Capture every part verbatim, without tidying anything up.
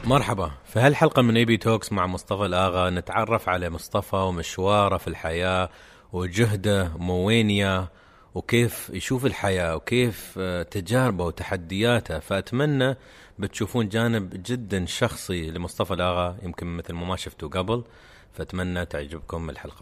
مرحبا، في هالحلقة من اي بي توكس مع مصطفى الآغا نتعرف على مصطفى ومشواره في الحياة وجهده موينيا وكيف يشوف الحياة وكيف تجاربه وتحدياته. فأتمنى بتشوفون جانب جدا شخصي لمصطفى الآغا يمكن مثل ما شفتوا قبل، فأتمنى تعجبكم الحلقة.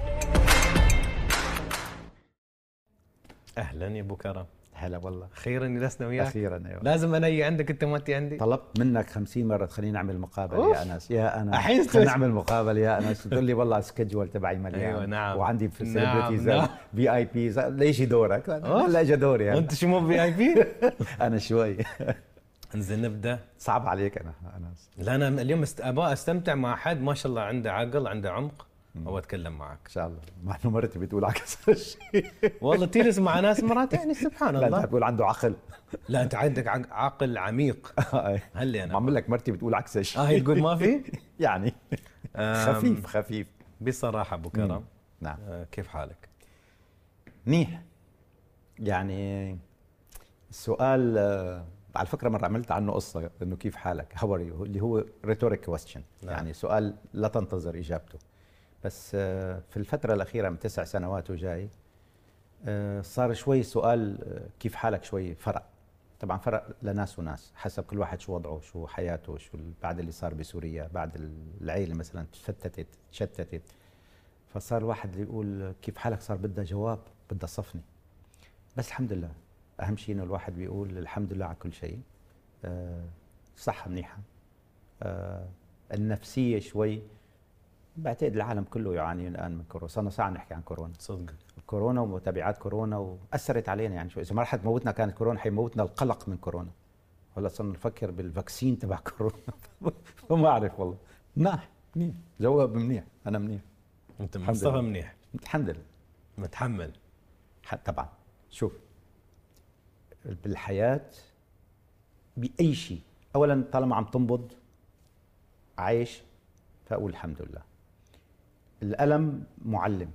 أهلا يا أبو كرم. هلا والله، أخيرا جلسنا وياك. أخيرا أيوة. لازم أنا أجي عندك، أنت ما أنت عندي. طلبت منك خمسين مرة تخليني نعمل مقابلة. أوف. يا أنس يا أنس الحين خلينا نعمل مقابلة يا أنس. تقول لي والله السكجول تبعي مليان. أيوة نعم. وعندي في نعم سيلبرتيز نعم. في اي بيز. ليش دورك؟ لا اجى دوري يعني. وأنت شو مو في اي بي؟ أنا شوي. انزين نبدأ. صعب عليك أنا أنس. لا أنا اليوم است... أبغى أستمتع مع حد ما شاء الله عنده عقل عنده عمق أو أتكلم معك إن شاء الله. مع إنه مرتي بتقول عكس الشيء. والله تجلس مع ناس مرات يعني سبحان الله. لا أنت بتقول عنده عقل. لا أنت عندك عقل عميق. هل أنا بعمل لك مرتي بتقول عكس الشيء. آه هي تقول ما في يعني خفيف خفيف بصراحة أبو كرم. نعم. آه كيف حالك؟ منيح. يعني السؤال على فكرة مرة عملت عنه قصة إنه كيف حالك how are you اللي هو rhetoric question. نعم. يعني سؤال لا تنتظر إجابته. بس في الفترة الأخيرة من تسع سنوات وجاي صار شوي سؤال كيف حالك شوي فرق. طبعا فرق لناس وناس حسب كل واحد شو وضعه شو حياته شو بعد اللي صار بسوريا بعد العيلة مثلا تشتتت تشتتت. فصار الواحد اللي يقول كيف حالك صار بدها جواب بدها صفني. بس الحمد لله أهم شيء إنه الواحد بيقول الحمد لله على كل شيء. أه صحة منيحة. أه النفسية شوي بعتقد العالم كله يعاني الآن من كورونا. صرنا ساعة نحكي عن كورونا صدق. كورونا ومتابعات كورونا وأثرت علينا يعني شوي. إذا ما رح تموتنا كانت كورونا حيموتنا القلق من كورونا. هلا صرنا نفكر بالفاكسين تبع كورونا. ما أعرف والله. منيح منيح جواب منيح. أنا منيح. أنت مصطفى منيح. الحمد لله. متحمل. طبعا. شوف بالحياة بأي شيء أولا طالما عم تنبض عايش فأقول الحمد لله. الألم معلم،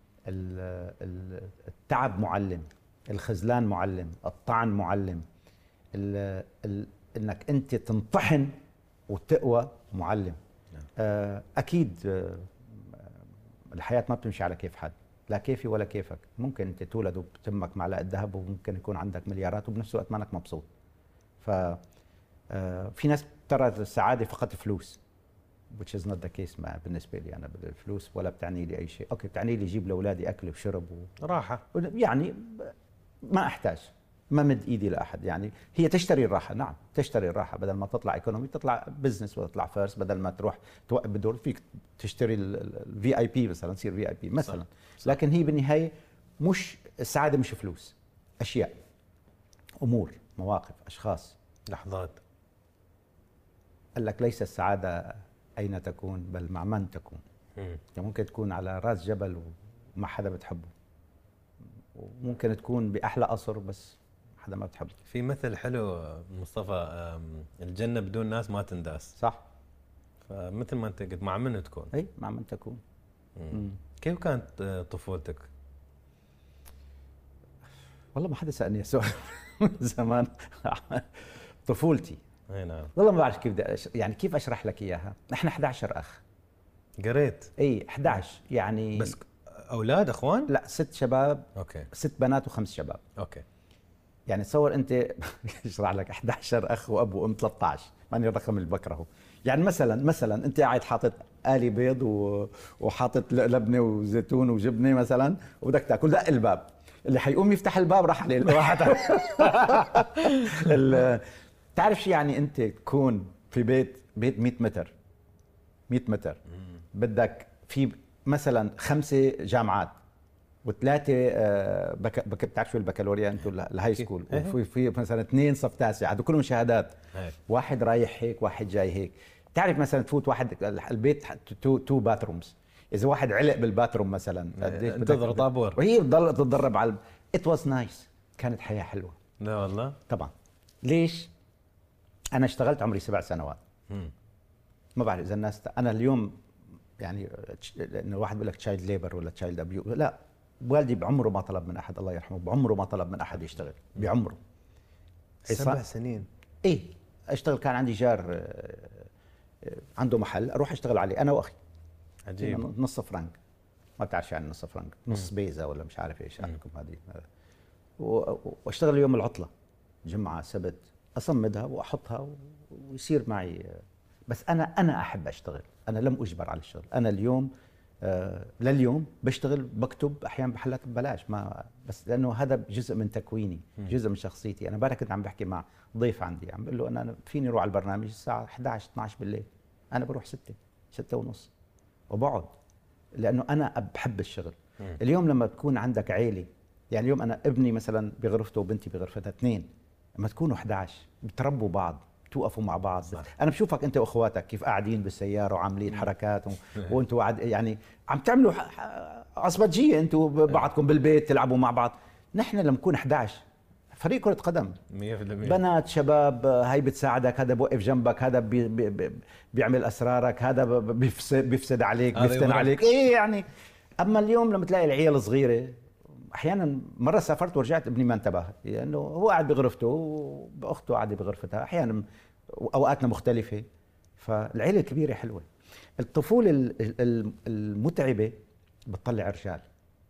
التعب معلم، الخذلان معلم، الطعن معلم، ال ال إنك أنت تنطحن وتقوى معلم. أكيد الحياة ما بتمشي على كيف حد، لا كيفي ولا كيفك. ممكن انت تولد وبتمك معلقه ذهب وممكن يكون عندك مليارات وبنفس الوقت مانك مبسوط. ف في ناس ترى السعاده فقط فلوس which is not the case. ما بالنسبه لي انا الفلوس ولا بتعني لي اي شيء. اوكي بتعني لي اجيب لاولادي اكل وشرب وراحه يعني ما احتاج ما مد ايدي لاحد. يعني هي تشتري الراحه. نعم تشتري الراحه بدل ما تطلع ايكونومي تطلع بزنس وتطلع فيرست. بدل ما تروح توقف بالدور فيك تشتري الفي اي بي مثلا تصير في اي بي مثلا. صح. لكن هي بالنهايه مش السعاده مش فلوس. اشياء امور مواقف اشخاص لحظات. قال لك ليس السعاده اين تكون بل مع من تكون. انت ممكن تكون على راس جبل وما حدا بتحبه وممكن تكون باحلى قصر بس حدا ما بتحبه. في مثل حلو مصطفى الجنه بدون ناس ما تنداس. صح. فمثل ما انت قلت مع من تكون. اي مع من تكون. مم. كيف كانت طفولتك؟ والله ما حدا سالني السؤال من زمان. طفولتي اي نعم. والله ما بعرف كيف بدي أش... يعني كيف اشرح لك اياها. نحن احد عشر اخ. قريت. اي احد عشر يعني. بس اولاد اخوان؟ لا ست شباب. اوكي. ست بنات وخمس شباب. اوكي. يعني تصور انت اشرح لك احد عشر اخ واب وام ثلاثة عشر. ماني الرقم اللي بكرهه. يعني مثلا مثلا انت قاعد حاطط آلي بيض و... وحاطط لبنه وزيتون وجبنه مثلا وبدك تاكل دق الباب. اللي حيقوم يفتح الباب راح عليه راحت. ال... تعرف شو يعني انت تكون في بيت بيت مئة متر مئة متر بدك في مثلا خمسه جامعات وثلاثه بك... بك... بتعرف شو البكالوريا انتم الهاي سكول وفي في مثلا اثنين صف تاسع هذول كلهم شهادات. واحد رايح هيك واحد جاي هيك. تعرف مثلا تفوت واحد البيت تو تو باثرومز. اذا واحد علق بالباثروم مثلا انتظر طابور وهي بتضل تتدرب على ات واز نايس. كانت حياه حلوه. لا والله طبعا. ليش انا اشتغلت عمري سبع سنوات. مم. ما بعرف اذا الناس انا اليوم يعني انه الواحد بيقول لك تشايلد ليبر ولا تشايلد ابيو. لا والدي بعمره ما طلب من احد الله يرحمه بعمره ما طلب من احد يشتغل بعمره. سبع سنين. ايه اشتغل. كان عندي جار عنده محل اروح اشتغل عليه انا واخي. عجيب. نص فرنك، ما بتعرف يعني نص فرنك، نص بيزا ولا مش عارف ايش عندكم هذه. واشتغل يوم العطله، جمعه سبت، اصمدها واحطها ويصير معي. بس انا انا احب اشتغل، انا لم اجبر على الشغل. انا اليوم آه لليوم بشتغل، بكتب احيانا بحلات ببلاش، ما بس لانه هذا جزء من تكويني، جزء من شخصيتي. انا امبارح كنت عم بحكي مع ضيف عندي، عم بقول له انا فيني اروح على البرنامج الساعه إحدى عشر اثني عشر بالليل، انا بروح ستة ستة ونص وبقعد، لانه انا بحب الشغل. مم. اليوم لما تكون عندك عيله، يعني اليوم انا ابني مثلا بغرفته وبنتي بغرفتها، اثنين، لما تكونوا إحدى عشر بتربوا بعض، توقفوا مع بعض. صح. انا بشوفك انت واخواتك كيف قاعدين بالسياره وعاملين حركات و... وانتوا عاد يعني عم تعملوا عصبجيه انتوا بعضكم بالبيت، تلعبوا مع بعض. نحن لما نكون إحدى عشر فريق كره قدم، مية بالمية بنات شباب، هاي بتساعدك، هذا بوقف جنبك، هذا بي بي بيعمل اسرارك، هذا بيفسد بيفسد عليك، بيفتن عليك، ايه يعني. اما اليوم لما تلاقي العيال الصغيره، احيانا مره سافرت ورجعت ابني ما انتبه، لانه يعني هو قاعد بغرفته واخته قاعده بغرفتها، احيانا اوقاتنا مختلفه. فالعيله الكبيره حلوه. الطفوله المتعبه بتطلع رجال.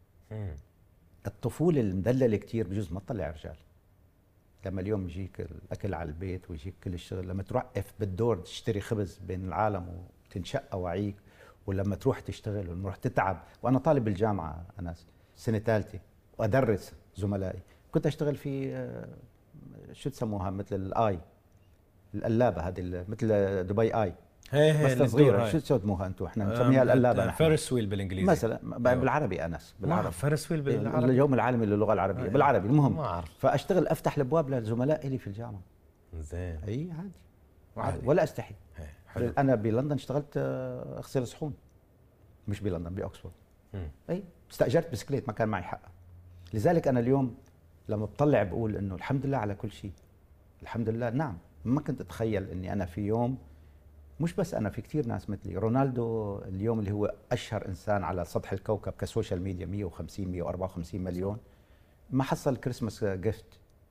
الطفوله المدلله كتير بجوز ما تطلع رجال. لما اليوم يجيك الاكل على البيت ويجيك كل الشغل، لما توقف بالدور تشتري خبز بين العالم وتنشق اواعيك، ولما تروح تشتغل ولما تروح تتعب. وانا طالب بالجامعه انس، سنه ثالثه، وادرس زملائي. كنت اشتغل في شو تسموها، مثل الاي، القلابه هذه مثل دبي اي، بس صغيره. شو تسموها انتم؟ احنا بنسميها القلابه. فيرس ويل بالانجليزي مثلا، بالعربي انس، بالعربي فيرس ويل بالعربي، اليوم العالمي للغه العربيه أيه. بالعربي. المهم ما أعرف. فاشتغل افتح الابواب للزملاء لي في الجامعه. زين. اي عادي. عادي ولا استحي. حلو. انا بلندن اشتغلت اغسل صحون، مش بلندن، باوكسفورد. اي استاجرت بسكليت، ما كان معي حق. لذلك انا اليوم لما بطلع بقول انه الحمد لله على كل شيء. الحمد لله. نعم، ما كنت اتخيل اني انا في يوم، مش بس انا، في كثير ناس مثلي. رونالدو اليوم اللي هو اشهر انسان على سطح الكوكب كسوشيال ميديا، مية وخمسين مية وأربعة وخمسين مليون، ما حصل كريسماس جيفت،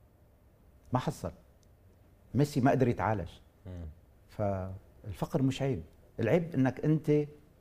ما حصل. ميسي ما قدر يتعالج. فالفقر مش عيب، العيب انك انت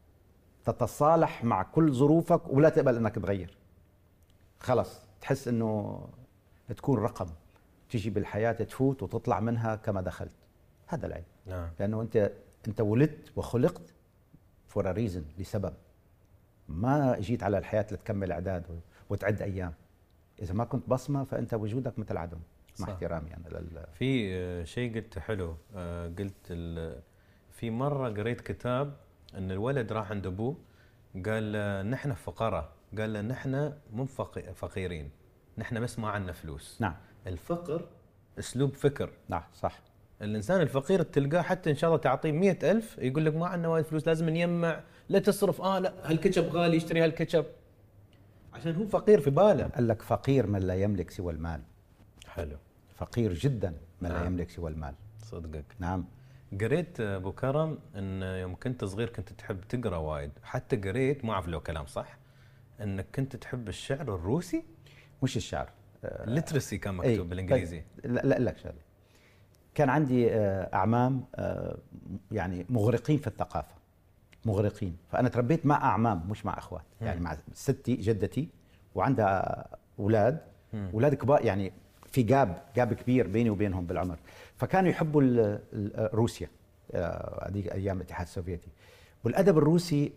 تتصالح مع كل ظروفك ولا تقبل انك تغير. خلص تحس انه تكون رقم تيجي بالحياة، تفوت وتطلع منها كما دخلت. هذا العيب. نعم. لانه انت انت ولدت وخلقت فور ريزن، لسبب. ما جيت على الحياة لتكمل اعداد وتعد ايام. اذا ما كنت بصمة فانت وجودك مثل عدم. مع احترامي انا لل... في شيء قلت حلو، قلت في مرة قريت كتاب ان الولد راح عند ابوه قال نحن فقراء، قال نحن مو فقيرين، نحن بس ما عندنا فلوس. نعم. الفقر اسلوب فكر. نعم صح. الانسان الفقير تلقاه حتى ان شاء الله تعطيه مئة ألف يقول لك ما عندنا وايد فلوس، لازم نجمع، لا تصرف، اه لا هالكتشب غالي اشتري هالكتشب، عشان هو فقير في باله. قال لك فقير من لا يملك سوى المال. حلو. فقير جدا من نعم. لا يملك سوى المال. صدقك. نعم. قريت ابو كرم ان يوم كنت صغير كنت تحب تقرا وايد، حتى قريت ما اعرف لو كلام صح انك كنت تحب الشعر الروسي. مش الشعر، الليترسي كان مكتوب. ايه بالانجليزي. لا لك شغله، كان عندي اعمام يعني مغرقين في الثقافه، مغرقين. فانا تربيت مع اعمام مش مع اخوات، يعني مع ستي جدتي وعندها اولاد، اولاد كبار، يعني في جاب جاب كبير بيني وبينهم بالعمر. فكانوا يحبوا روسيا هذيك ايام الاتحاد السوفيتي. والادب الروسي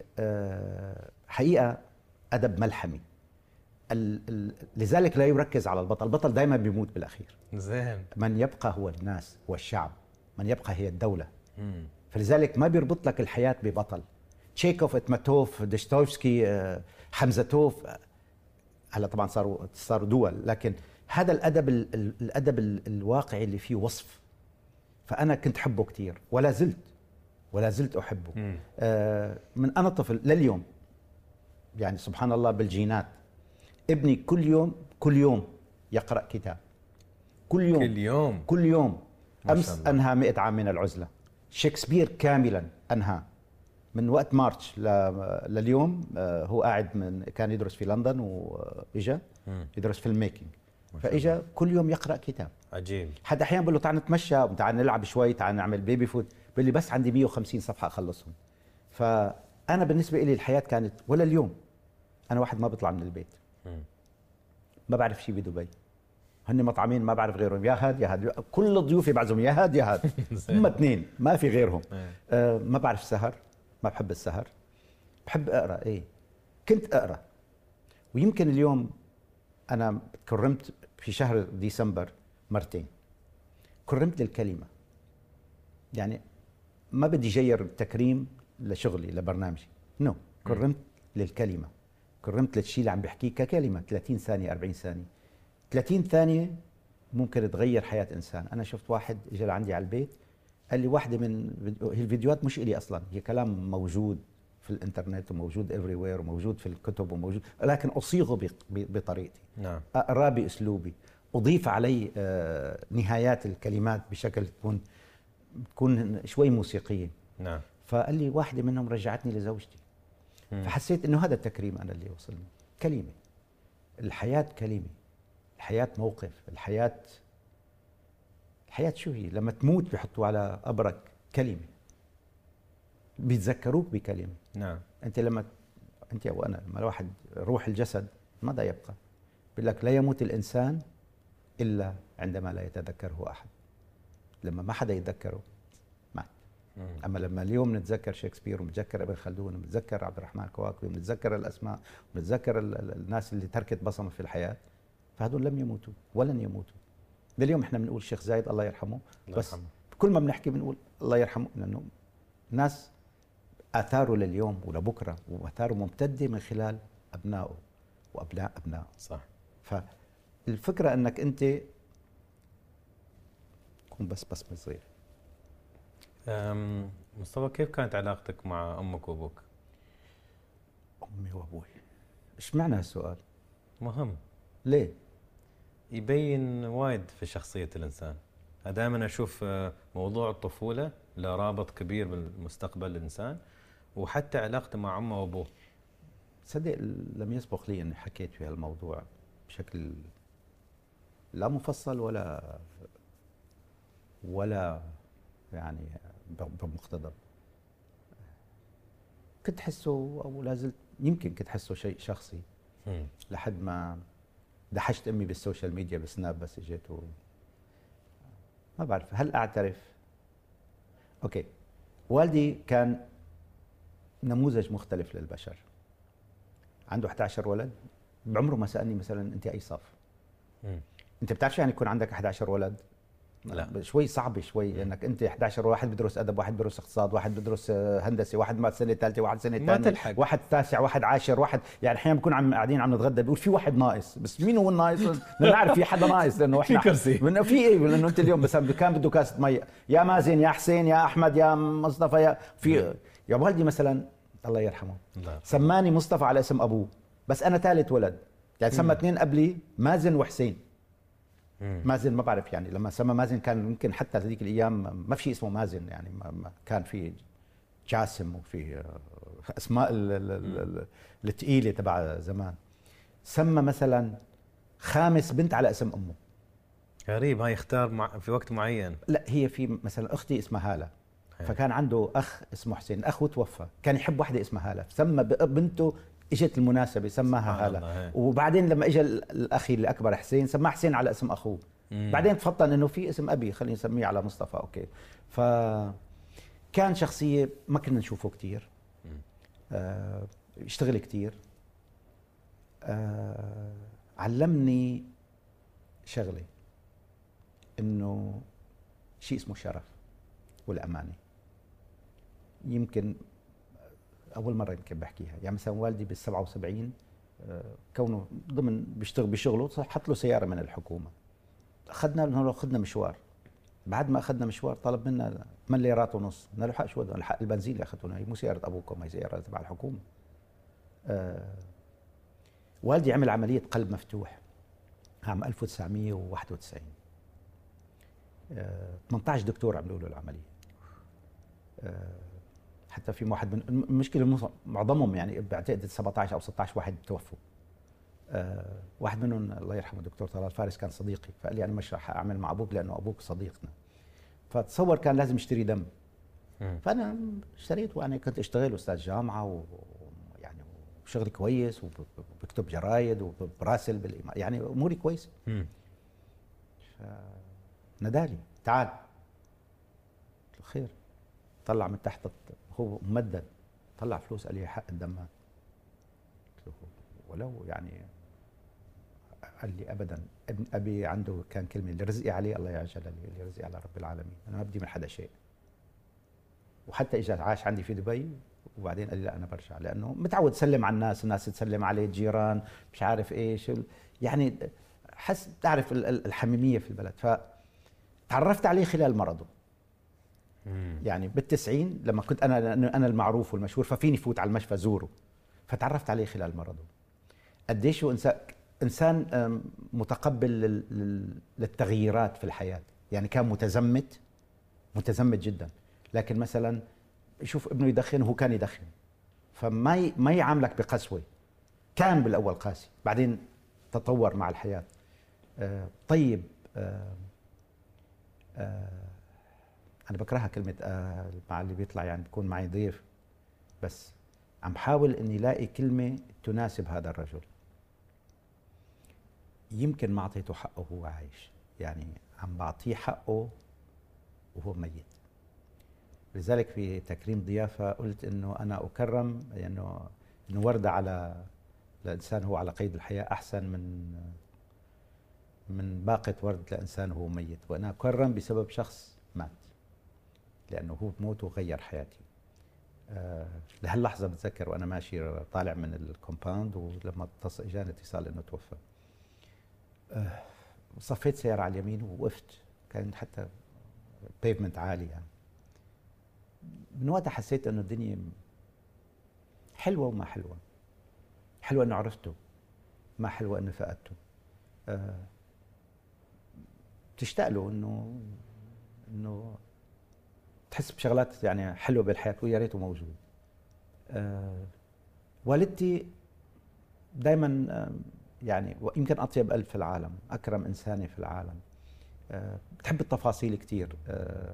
حقيقه ادب ملحمي، لذلك لا يركز على البطل، البطل دائما بيموت بالاخير. زين. من يبقى هو الناس، هو الشعب، من يبقى هي الدوله. مم. فلذلك ما بيربط لك الحياه ببطل. تشيكوف، اتماتوف، ديستويفسكي، حمزتوف، هلا طبعا صاروا صاروا دول، لكن هذا الادب الادب الواقعي اللي فيه وصف. فانا كنت احبه كثير ولا زلت ولا زلت احبه. مم. آه من انا طفل لليوم، يعني سبحان الله بالجينات. ابني كل يوم كل يوم يقرأ كتاب، كل يوم كل يوم كل يوم. أمس أنهى مئة عام من العزلة، شكسبير كاملا أنهى من وقت مارتش لليوم. هو قاعد من كان يدرس في لندن وإجا يدرس فيلم ميكينج، فإجا كل يوم يقرأ كتاب. عجيب. حتى أحيانا بقول له تعال نتمشى، تعال نلعب شوي، تعال نعمل بيبي فود، بيقول لي بس عندي مية وخمسين صفحه اخلصهم. فانا بالنسبه لي الحياه كانت، ولا اليوم انا واحد ما بيطلع من البيت، ما بعرف شيء بدبي، هن مطعمين ما بعرف غيرهم، يا هاد يا هاد، كل ضيوفي بعزهم يا هاد يا هاد، هم اثنين ما في غيرهم. آه ما بعرف سهر، ما بحب السهر، بحب اقرا. ايه كنت اقرا، ويمكن اليوم انا كرمت في شهر ديسمبر مرتين، كرمت للكلمه. يعني ما بدي جير التكريم لشغلي لبرنامجي، نو no. كرمت للكلمه، كرمت للشيء اللي عم بحكيه ككلمه، ثلاثين ثانيه أربعين ثانيه، ثلاثين ثانيه ممكن تغير حياه انسان. انا شفت واحد اجى لعندي على البيت قال لي واحده من هي الفيديوهات مش الي اصلا، هي كلام موجود في الانترنت وموجود افري وير وموجود في الكتب وموجود، لكن اصيغه بطريقتي، نعم، اقراه باسلوبي، اضيف عليه نهايات الكلمات بشكل تكون تكون شوي موسيقيه. نعم. فقال لي واحده منهم رجعتني لزوجتي. مم. فحسيت انه هذا التكريم انا اللي وصلني. كلمه، الحياه كلمه، الحياه موقف، الحياه الحياه شو هي؟ لما تموت بيحطوا على قبرك كلمه، بيتذكروك بكلمه. نعم. انت لما انت او انا لما الواحد روح الجسد ماذا يبقى؟ بيقول لك لا يموت الانسان الا عندما لا يتذكره احد. لما ما حدا يتذكره مات. مم. اما لما اليوم نتذكر شكسبير ونتذكر ابن خلدون ونتذكر عبد الرحمن الكواكبي ونتذكر الاسماء ونتذكر الناس اللي تركت بصمه في الحياه، فهذول لم يموتوا ولن يموتوا. لليوم احنا بنقول الشيخ زايد الله يرحمه، الله بس يرحمه. كل ما بنحكي بنقول الله يرحمه، لانه ناس اثاره لليوم ولبكره، واثاره ممتده من خلال ابنائه وابناء ابنائه. صح. فالفكره انك انت كون بس بس صغير. مصطفى، كيف كانت علاقتك مع امك وابوك؟ امي وابوي، ايش معنى هالسؤال؟ مهم. ليه؟ يبين وايد في شخصيه الانسان. دائما اشوف موضوع الطفوله له رابط كبير بالمستقبل الانسان، وحتى علاقته مع امه وابوه. صدق لم يسبق لي اني حكيت في هالموضوع بشكل لا مفصل ولا ولا يعني بمقتضب. كنت حسه او لازلت يمكن كنت حسه شيء شخصي م. لحد ما دحشت امي بالسوشيال ميديا بسناب، بس اجيت و... ما بعرف هل اعترف. اوكي، والدي كان نموذج مختلف للبشر، عنده إحدى عشر ولد، بعمره ما سالني مثلا انت اي صف. م. انت بتعرف يعني يكون عندك إحدى عشر ولد؟ لا، شوي صعب شوي، م. انك انت إحدى عشر واحد بدرس ادب، واحد بدرس اقتصاد، واحد بدرس هندسه، واحد ما سنه ثالثه، واحد سنه ثانيه، واحد تاسع، واحد عاشر، واحد يعني احيانا بنكون عم قاعدين عم نتغدى بيقول في واحد ناقص، بس مين هو الناقص؟ نعرف في حدا ناقص لانه احنا في كرسي في ايه، لانه انت اليوم مثلا كان بده كاسه مي، يا مازن يا حسين يا احمد يا مصطفى يا في يا والدي مثلا الله يرحمه سماني مصطفى على اسم ابوه، بس انا ثالث ولد، يعني سمى اثنين قبلي مازن وحسين. مازن ما بعرف يعني لما سمى مازن كان يمكن حتى هذيك الايام ما في شيء اسمه مازن، يعني ما كان في جاسم وفي اسماء الثقيله تبع زمان. سمى مثلا خامس بنت على اسم امه. غريب، هاي يختار مع في وقت معين. لا، هي في مثلا اختي اسمها هاله، فكان عنده اخ اسمه حسين، الاخ توفى كان يحب وحده اسمها هاله، سمى بنته اجت المناسبه سماها هاله. وبعدين لما اجى الاخي الاكبر حسين سماه حسين على اسم اخوه. مم. بعدين تفطن انه في اسم ابي خلينا نسميه على مصطفى. اوكي، فكان شخصيه ما كنا نشوفه كثير، آه يشتغل كثير، آه علمني شغله انه شيء اسمه الشرف والامانه. يمكن اول مره يمكن بحكيها، يعني مثلا والدي بال سبعة وسبعين كونه ضمن بيشتغل بشغله حط له سياره من الحكومه، اخذنا له اخذنا مشوار، بعد ما اخذنا مشوار طلب منا ثمانية ليرات ونص، قلنا له حق شو هذا؟ الحق البنزين اللي اخذته هي مو سياره ابوكم، هي سياره تبع الحكومه. آه والدي عمل عمليه قلب مفتوح عام ألف وتسعمية وواحد وتسعين، آه ثمانية عشر دكتور عملوا له العمليه. آه حتى في واحد من المشكله معظمهم يعني بعتقد سبعة عشر او ستة عشر واحد توفوا. أه واحد منهم الله يرحمه الدكتور طلال فارس كان صديقي، فقال لي انا مش رح اعمل مع ابوك لانه ابوك صديقنا. فتصور كان لازم يشتري دم، فانا اشتريت، وانا كنت اشتغل استاذ جامعه ويعني وشغلي كويس وبكتب جرايد وبراسل بالإيمان. يعني اموري كويسه. فنادالي تعال، قلت له خير. طلع من تحت، هو ممدد، طلع فلوس، قال لي حق الدمات. قلت له ولو يعني، قال لي ابدا، ابن ابي عنده كان كلمه اللي رزقي عليه الله يعجل لي، اللي رزقي على رب العالمين، انا ما بدي من حدا شيء. وحتى اجى عاش عندي في دبي، وبعدين قال لي لا انا برجع، لانه متعود سلم على الناس، الناس تسلم عليه، الجيران مش عارف ايش، يعني حس تعرف الحميميه في البلد. فتعرفت عليه خلال مرضه. يعني بالتسعين لما كنت انا انا المعروف والمشهور، ففيني فوت على المشفى زوره، فتعرفت عليه خلال مرضه. قديش هو انسان انسان متقبل للتغييرات في الحياه. يعني كان متزمت متزمت جدا، لكن مثلا يشوف ابنه يدخن وهو كان يدخن، فما ي... ما يعاملك بقسوه. كان بالاول قاسي، بعدين تطور مع الحياه. آه طيب. آه آه انا بكرهها كلمه آه مع اللي بيطلع، يعني بيكون معي ضيف، بس عم حاول اني الاقي كلمه تناسب هذا الرجل. يمكن ما اعطيته حقه وهو عايش، يعني عم بعطيه حقه وهو ميت. لذلك في تكريم ضيافه قلت انه انا اكرم، انه يعني انه ورده على الانسان هو على قيد الحياه احسن من من باقه ورد لانسان هو ميت. وانا اكرم بسبب شخص مات، لانه هو بموته غير حياتي. أه لهاللحظه بتذكر وانا ماشي طالع من الكومباوند، ولما اتصل اجاني اتصال انه توفى. أه صفيت سياره على اليمين ووقفت، كان حتى بيفمنت عالي يعني. من وقتها حسيت انه الدنيا حلوه وما حلوه. حلوه انه عرفته، ما حلوه انه فقدته. أه تشتاق له، انه انه تحس بشغلات يعني حلوه بالحياه، ويا ريته موجود. أه والدتي دائما أه يعني، ويمكن اطيب قلب في العالم، اكرم انسانه في العالم. أه بتحب التفاصيل كثير. أه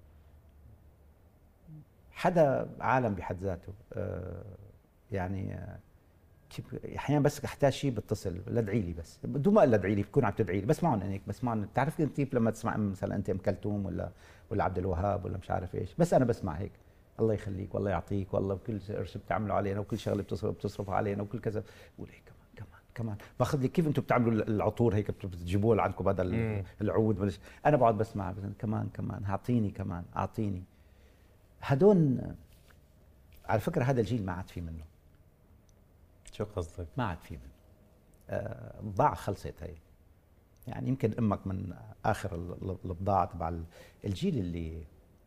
حدا عالم بحد ذاته. أه يعني أه احيانا بس احتاج شيء بتصل، لا ادعي لي، بس بدون ما اقول ادعي لي بتكون عم تدعي لي، بسمعهم هيك، بسمعهم. بتعرف كيف لما تسمع مثلا انت ام كلثوم ولا ولا عبد الوهاب ولا مش عارف ايش، بس انا بسمع هيك، الله يخليك والله يعطيك والله، وكل قرش بتعملوا علينا، وكل شغله بتصرف بتصرفوا علينا، وكل كذا، بقول هيك كمان كمان كمان باخذ لي. كيف انتم بتعملوا العطور هيك بتجيبوها لعندكم بدل العود ولا؟ انا بقعد بسمع بس كمان كمان، اعطيني كمان اعطيني. هدول على فكره هذا الجيل ما عاد في منه. شو قصدك؟ ما عاد في منه. آه بضاعة خلصت هي. يعني يمكن امك من اخر البضاعة تبع الجيل اللي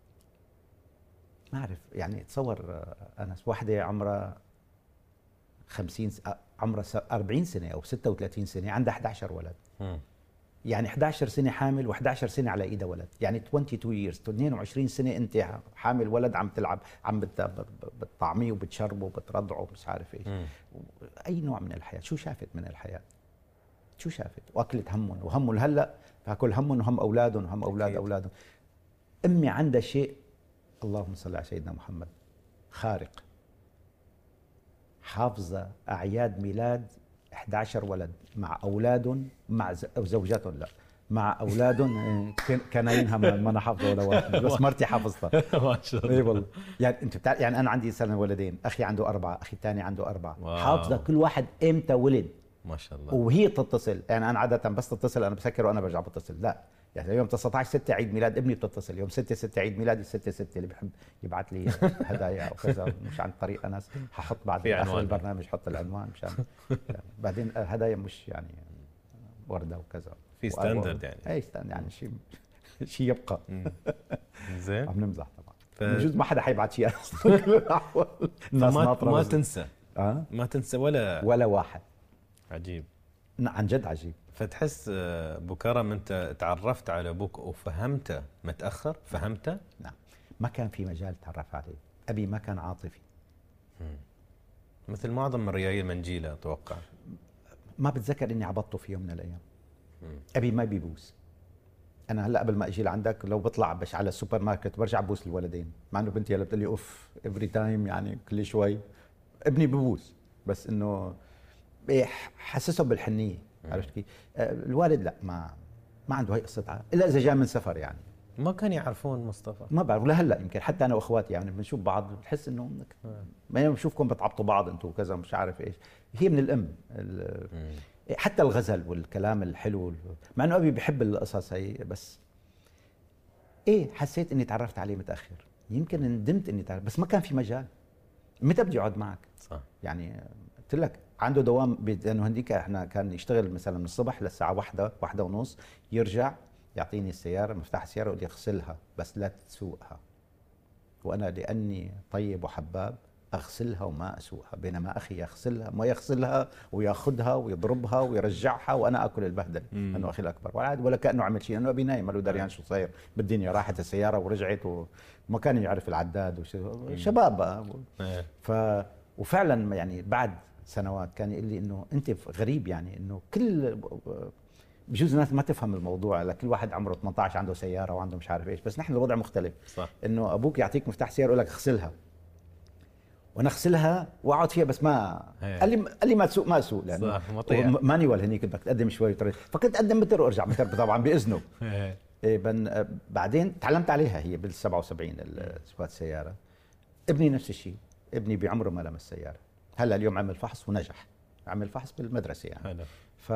ما اعرف. يعني تصور آه انس، وحدة عمرها خمسين عمرها أربعين سنة او ستة وثلاثين سنة، عندها إحدى عشر ولد. م. يعني إحدى عشر سنة حامل، وإحدى عشر سنة على ايدها ولد، يعني اثنين وعشرين years، اثنين وعشرين سنة انت حامل ولد، عم تلعب، عم بتطعميه وبتشربه وبترضعه ومش عارف ايش. م. اي نوع من الحياة. شو شافت من الحياة؟ شو شافت؟ واكلت همهم، وهمهم هلا فاكل همهم وهم اولادهم وهم اولاد أكيد. اولادهم. امي عندها شيء، اللهم صل على سيدنا محمد، خارق. حافظه اعياد ميلاد إحدى عشر ولد مع اولادهم، مع زوجاتهم، لا مع اولادهم. كناينها ما انا حافظه ولا واحد، بس مرتي حافظتها. ما شاء الله. اي والله. يعني انت بتعرف، يعني انا عندي سنه ولدين، اخي عنده اربعه، اخي الثاني عنده اربعه. حافظه كل واحد امتى ولد. ما شاء الله. وهي تتصل، يعني انا عاده بس تتصل، انا بسكر وانا برجع بتصل، لا يعني يوم تسعة عشر ستة عيد ميلاد ابني بتتصل، يوم ستة ستة عيد ميلادي، ستة ستة اللي بحب يبعث لي هدايا او كذا، مش عن طريق انس، ححط بعد اخر البرنامج حط العنوان مشان يعني بعدين هدايا مش يعني ورده وكذا، في ستاندرد يعني. اي ستاندرد يعني شيء شيء يبقى. زين. عم نمزح طبعا. ف... بجوز ما حدا حيبعت شيء. ما ما تنسى. أه؟ ما تنسى ولا ولا واحد. عجيب. عن جد عجيب. فتحس ابو كرم انت تعرفت على ابوك وفهمته متاخر، فهمته؟ نعم. ما كان في مجال تعرف عليه. ابي ما كان عاطفي. مم. مثل معظم الريايل منجيله اتوقع. ما بتذكر اني عبطته في يوم من الايام. مم. ابي ما بيبوس. انا هلا قبل ما اجي لعندك لو بطلع بش على السوبر ماركت برجع ببوس الولدين، مع انه بنتي هلا بتقول لي اوف افري تايم، يعني كل شوي ابني ببوس، بس انه إيه حسسه بالحنيه. عرفت كيف؟ آه، الوالد لا، ما ما عنده هي قصتها الا اذا جاء من سفر يعني. ما كان يعرفون مصطفى؟ ما بعرف لهلا، يمكن حتى انا واخواتي يعني بنشوف بعض بنحس انه ما بنشوفكم بتعبطوا بعض انتم وكذا مش عارف ايش. هي من الام حتى الغزل والكلام الحلو، مع انه ابي بحب القصص هي، بس ايه حسيت اني تعرفت عليه متاخر، يمكن ندمت اني تعرف، بس ما كان في مجال. متى بدي اقعد معك؟ صح. يعني قلت لك عنده دوام، لانه هنديك احنا كان يشتغل مثلا من الصبح للساعه واحدة واحدة ونص، يرجع يعطيني السياره، مفتاح السياره، يقول لي اغسلها بس لا تسوقها، وانا لاني طيب وحباب اغسلها وما اسوقها، بينما اخي يغسلها ما يغسلها وياخذها ويضربها ويرجعها وانا اكل البهدل لانه اخي الاكبر، ولا ولا كانه عمل شيء، لانه ابي نايم ما له دريان شو صاير بالدنيا. راحت السياره ورجعت وما كان يعرف العداد وشو، شباب بقى. ف وفعلا يعني بعد سنوات كان يقول لي انه انت غريب، يعني انه كل بجوز الناس ما تفهم الموضوع، لكل واحد عمره ثمانية عشر عنده سياره وعنده مش عارف ايش، بس نحن الوضع مختلف. صح. انه ابوك يعطيك مفتاح سياره يقول لك اغسلها، وانا اغسلها واقعد فيها، بس ما هي. قال لي قال لي ما تسوق ما اسوق، لانه مانيوال هنيك بدك تقدم شوي طريق، فكنت اقدم متر وارجع متر طبعا باذنه. إيه بن بعدين تعلمت عليها هي بال سبعة وسبعين سواقة السياره. ابني نفس الشيء، ابني بعمره ما لمس السياره، هلا اليوم عمل فحص ونجح، عمل فحص بالمدرسه يعني. هلا. ف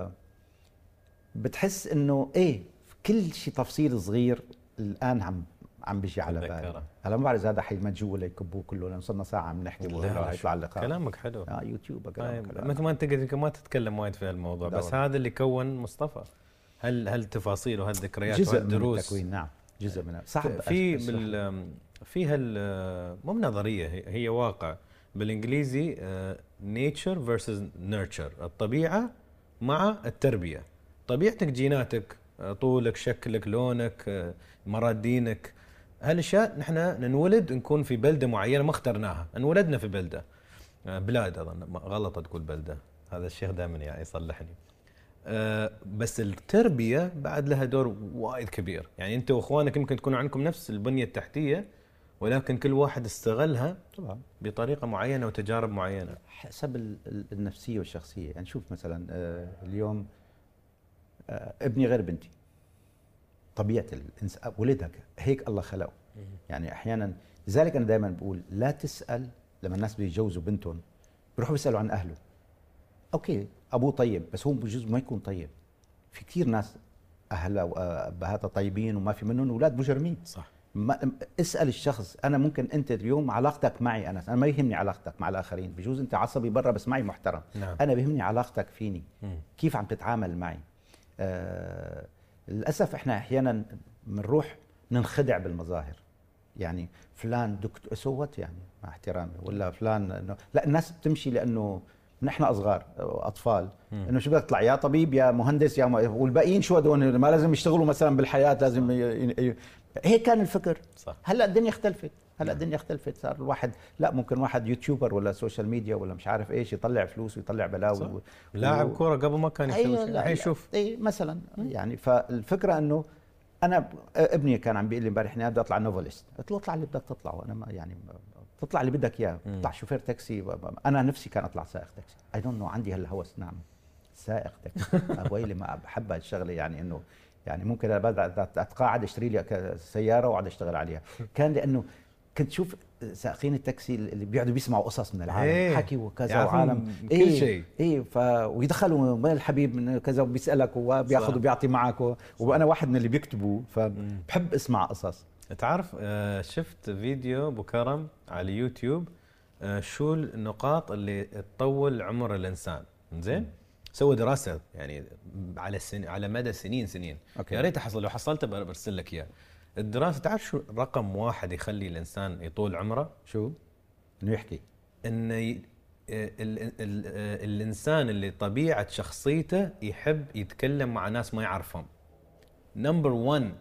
بتحس انه ايه كل شيء تفصيل صغير الان عم عم بيجي على بالي. هلا ما بعرف اذا هذا حيمجوه ولا يكبوه كله، لان صرنا ساعه عم نحكي ولا يطلع اللقاء. كلامك حلو. اه يوتيوب كلامك حلو. مثل ما انت قلت ما تتكلم وايد في الموضوع، بس هذا اللي كون مصطفى. هل هل تفاصيل وهالذكريات وهالدروس من التكوين. نعم جزء منها. صعب في بال في هال مو نظريه، هي واقع بالانجليزي نيتشر فيرسز نيرتشر، الطبيعه مع التربيه. طبيعتك جيناتك، طولك، شكلك، لونك، مراد دينك، هالاشياء نحن ننولد نكون في بلده معينه ما اخترناها، انولدنا في بلده بلاد، اظن غلط تقول بلده، هذا الشيخ دائما يعني يصلحني. بس التربيه بعد لها دور وايد كبير، يعني انت واخوانك يمكن تكونوا عندكم نفس البنيه التحتيه، ولكن كل واحد استغلها طبعا بطريقه معينه وتجارب معينه حسب النفسيه والشخصيه. يعني شوف مثلا اليوم ابني غير بنتي، طبيعه الانسان ولدك هيك الله خلقه. يعني احيانا لذلك انا دائما بقول لا تسال، لما الناس بيجوزوا بنتهم بيروحوا بيسالوا عن اهله. اوكي ابوه طيب، بس هو بجوز ما يكون طيب. في كثير ناس اهلها وابهاتها طيبين وما في منهم اولاد مجرمين. صح. ما اسال الشخص. انا ممكن انت اليوم علاقتك معي انا انا ما يهمني علاقتك مع الاخرين، بجوز انت عصبي برا بس معي محترم. نعم. انا بيهمني علاقتك فيني. م. كيف عم تتعامل معي. آه للاسف احنا احيانا بنروح ننخدع بالمظاهر، يعني فلان دكتور سوت يعني مع احترامي، ولا فلان انه لا، الناس بتمشي لانه نحن اصغار اطفال انه شو بدك تطلع، يا طبيب يا مهندس يا م... والباقيين شو هدول ما لازم يشتغلوا مثلا بالحياه، لازم ي... ي... هيك كان الفكر. صح. هلا الدنيا اختلفت، هلا الدنيا اختلفت، صار الواحد لا، ممكن واحد يوتيوبر ولا سوشيال ميديا ولا مش عارف ايش يطلع فلوس ويطلع بلاوي و... لاعب كوره قبل ما كان يسوي شيء، الحين شوف اي مثلا. يعني فالفكره انه انا ابني كان عم بيقول لي امبارح اني بدي اطلع نوفلست، قلت له اطلع اللي بدك تطلعه، انا ما يعني تطلع اللي بدك اياه، تطلع شوفير تاكسي. انا نفسي كان اطلع سائق تاكسي، اي دونت نو عندي هالهوس. نعم سائق تاكسي ويلي ما بحب هالشغله، يعني انه يعني ممكن اتقاعد اشتري لي سياره واقعد اشتغل عليها. كان لانه كنت شوف سائقين التاكسي اللي بيقعدوا بيسمعوا قصص من العالم، ايه حكي وكذا وعالم كل ايه شيء ايه ف ويدخلوا وين الحبيب من كذا وبيسالك وبياخذ وبيعطي معك و... وانا واحد من اللي بيكتبوا، فبحب اسمع قصص. تعرف آه شفت فيديو ابو كرم على يوتيوب، آه شو النقاط اللي تطول عمر الانسان، زين؟ سوى دراسه يعني على سن... على مدى سنين سنين. أوكي. يا ريت احصل، لو حصلته برسل لك اياه. الدراسه تعرف شو رقم واحد يخلي الانسان يطول عمره؟ شو؟ انه يحكي. انه ي... ال... ال... ال... الانسان اللي طبيعه شخصيته يحب يتكلم مع ناس ما يعرفهم. نمبر واحد،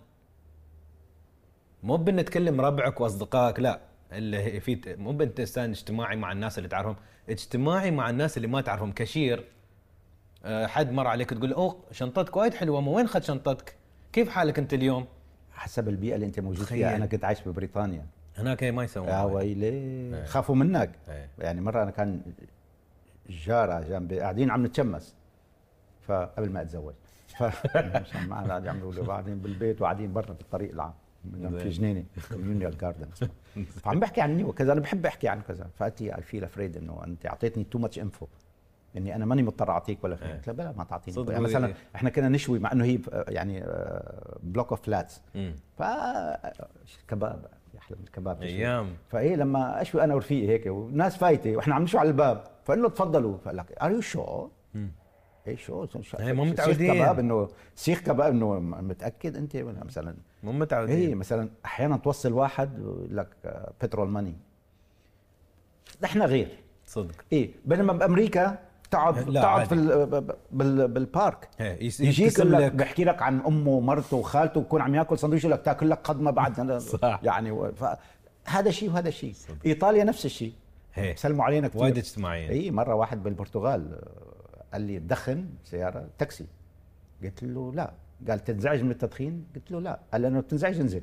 مو بنتكلم ربعك واصدقائك، لا، اللي في مو بنت انسان اجتماعي مع الناس اللي تعرفهم، اجتماعي مع الناس اللي ما تعرفهم. كشير، حد مر عليك تقول اوه شنطتك وايد حلوه، ما وين اخذت شنطتك؟ كيف حالك انت اليوم؟ حسب البيئه اللي انت موجود فيها. انا كنت عايش ببريطانيا، هناك ما يسوون يا ويلي خافوا منك. ايه. يعني مره انا كان جاره جنبي قاعدين عم نتشمس، فقبل ما اتزوج فمشان معنا قاعدين عم يقولوا بعدين بالبيت وقاعدين برا في الطريق العام في جنينه كوميونيال جاردن. فعم بحكي عني وكذا، انا بحب احكي عن كذا، فقالت لي اي فيل افريد انه انت اعطيتني تو ماتش انفو، اني انا ماني مضطر اعطيك ولا فيه. قلت لها بلا ما تعطيني. يعني مثلا احنا كنا نشوي مع انه هي يعني بلوك اوف فلاتس، ف كباب يحلى من الكباب ايام. فايه لما اشوي انا ورفيقي هيك والناس فايته واحنا عم نشوي على الباب، فقال له تفضلوا، فقال لك ار يو شو ايه شو هي مو متعودين كباب انه سيخ كباب انه متاكد انت ولا مثلا مو متعودين. ايه مثلا احيانا توصل واحد يقول لك بترول ماني، احنا غير صدق. ايه بينما بامريكا تقعد تقعد في بال بالبارك يجيك لك بيحكي لك عن امه ومرته وخالته ويكون عم ياكل سندويش لك تاكل لك قد ما بعد يعني هذا شيء وهذا شيء. ايطاليا نفس الشيء، سلموا علينا كثير وايد اجتماعيين. اي مره واحد بالبرتغال قال لي تدخن سياره تاكسي، قلت له لا، قال تنزعج من التدخين؟ قلت له لا، قال لانه بتنزعج انزل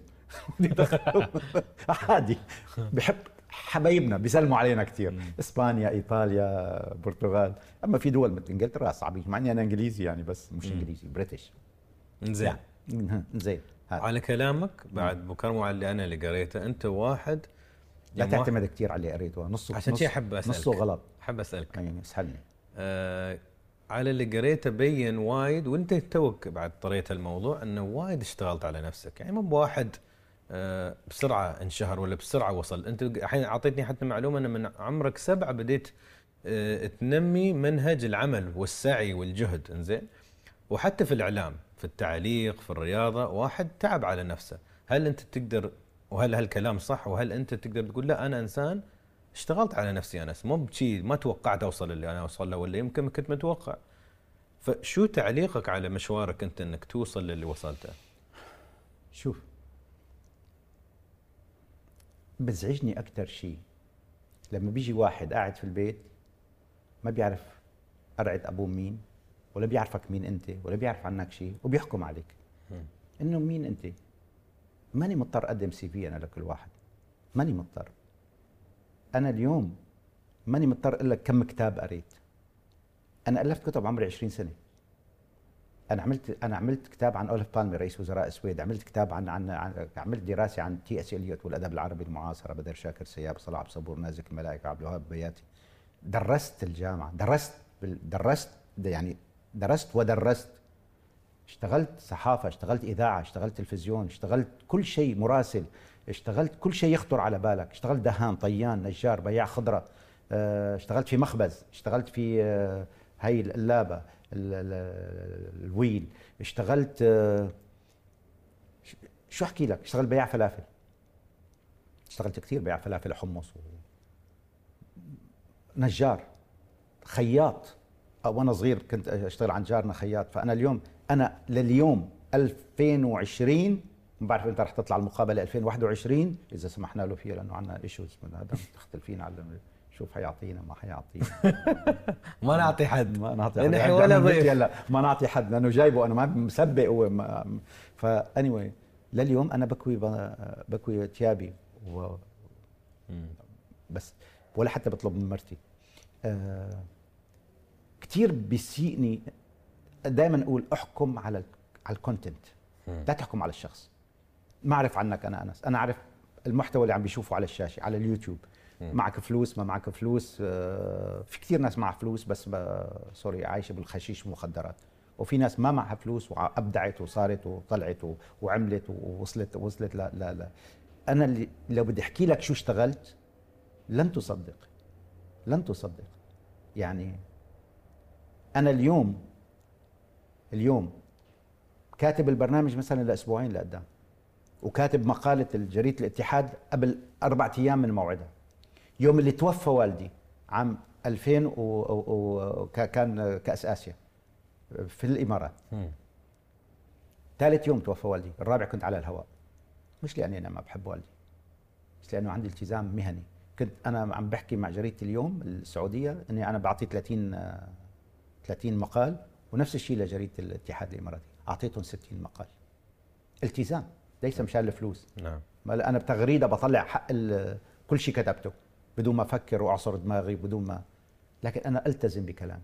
عادي. بحب حبايبنا بيسلموا علينا كثير، اسبانيا ايطاليا برتغال. اما في دول مثل انجلترا صعبين، مع اني انا انجليزي يعني بس مش انجليزي بريتش. زين زين. على كلامك بعد بكرمو على اللي انا اللي قريته، انت واحد لا تعتمد كثير على اللي قريته، نصه عشان شي احب اسالك، نصه غلط. احب اسالك يعني اسالني آه على اللي قريته بين وايد، وانت توك بعد طريت الموضوع انه وايد اشتغلت على نفسك، يعني مو بواحد أه بسرعه انشهر ولا بسرعه وصل. انت الحين اعطيتني حتى معلومه ان من عمرك سبعه بديت أه تنمي منهج العمل والسعي والجهد، انزين. وحتى في الاعلام، في التعليق، في الرياضه، واحد تعب على نفسه. هل انت تقدر، وهل هالكلام صح، وهل انت تقدر تقول لا انا انسان اشتغلت على نفسي انس، مو بشيء ما توقعت اوصل اللي انا اوصل له، ولا يمكن كنت متوقع؟ فشو تعليقك على مشوارك انت انك توصل للي وصلته؟ شوف، بزعجني اكثر شيء لما بيجي واحد قاعد في البيت ما بيعرف قرعة ابوه مين، ولا بيعرفك مين انت، ولا بيعرف عنك شيء، وبيحكم عليك انه مين انت. ماني مضطر اقدم سي في انا لكل واحد، ماني مضطر. انا اليوم ماني مضطر اقول لك كم كتاب قريت. انا الفت كتب عمري عشرين سنه. انا عملت انا عملت كتاب عن اوليف بالمي رئيس وزراء السويد، عملت كتاب عن, عن, عن عملت دراسه عن تي اس اليوت والادب العربي المعاصر، بدر شاكر سياب، صلاح عبد الصبور، نازك الملائكه، عبد الوهاب بياتي. درست الجامعه، درست درست يعني درست ودرست. اشتغلت صحافه، اشتغلت اذاعه، اشتغلت تلفزيون، اشتغلت كل شيء، مراسل، اشتغلت كل شيء يخطر على بالك. اشتغلت دهان، طيان، نجار، بياع خضره، اشتغلت في مخبز، اشتغلت في هاي القلابه، الويل، اشتغلت شو احكي لك، اشتغلت بياع فلافل، اشتغلت كثير بياع فلافل وحمص و... نجار، خياط. وانا صغير كنت اشتغل عند جارنا خياط. فانا اليوم انا لليوم ألفين وعشرين، ما بعرف انت رح تطلع المقابله ألفين وواحد وعشرين اذا سمحنا له فيها، لانه عندنا ايشوز من هذا مختلفين على شوف حيعطينا ما حيعطينا. ما نعطي حد، ما نعطي حد نحن ولا ضيف، لا ما نعطي حد لانه جايبه انا ما مسبق. وما فاني anyway لليوم انا بكوي بكوي ثيابي و بس، ولا حتى بطلب من مرتي. آه كثير بيسيئني دائما اقول احكم على على الكونتنت، لا تحكم على الشخص. ما اعرف عنك انا انس، انا اعرف المحتوى اللي عم بيشوفه على الشاشه على اليوتيوب. معك فلوس ما معك فلوس، في كثير ناس معها فلوس بس سوري عايشه بالخشيش ومخدرات، وفي ناس ما معها فلوس وابدعت وصارت وطلعت وعملت ووصلت وصلت لا لا لا. انا اللي لو بدي احكي لك شو اشتغلت لن تصدق، لن تصدق. يعني انا اليوم اليوم كاتب البرنامج مثلا لاسبوعين لقدام، وكاتب مقاله الجريده الاتحاد قبل اربع ايام من موعدها. يوم اللي توفى والدي عام ألفين وكان كأس آسيا في الإمارات، ثالث يوم توفى والدي، الرابع كنت على الهواء. مش لأني أنا ما بحب والدي، بس لأنه عندي التزام مهني. كنت أنا عم بحكي مع جريدة اليوم السعودية أني أنا بعطي ثلاثين ثلاثين مقال، ونفس الشيء لجريدة الاتحاد الإماراتي أعطيتهم ستين مقال. التزام، ليس مشان الفلوس. نعم. ما انا بتغريده بطلع حق كل شيء كتبته بدون ما افكر واعصر دماغي بدون ما، لكن انا التزم بكلامي.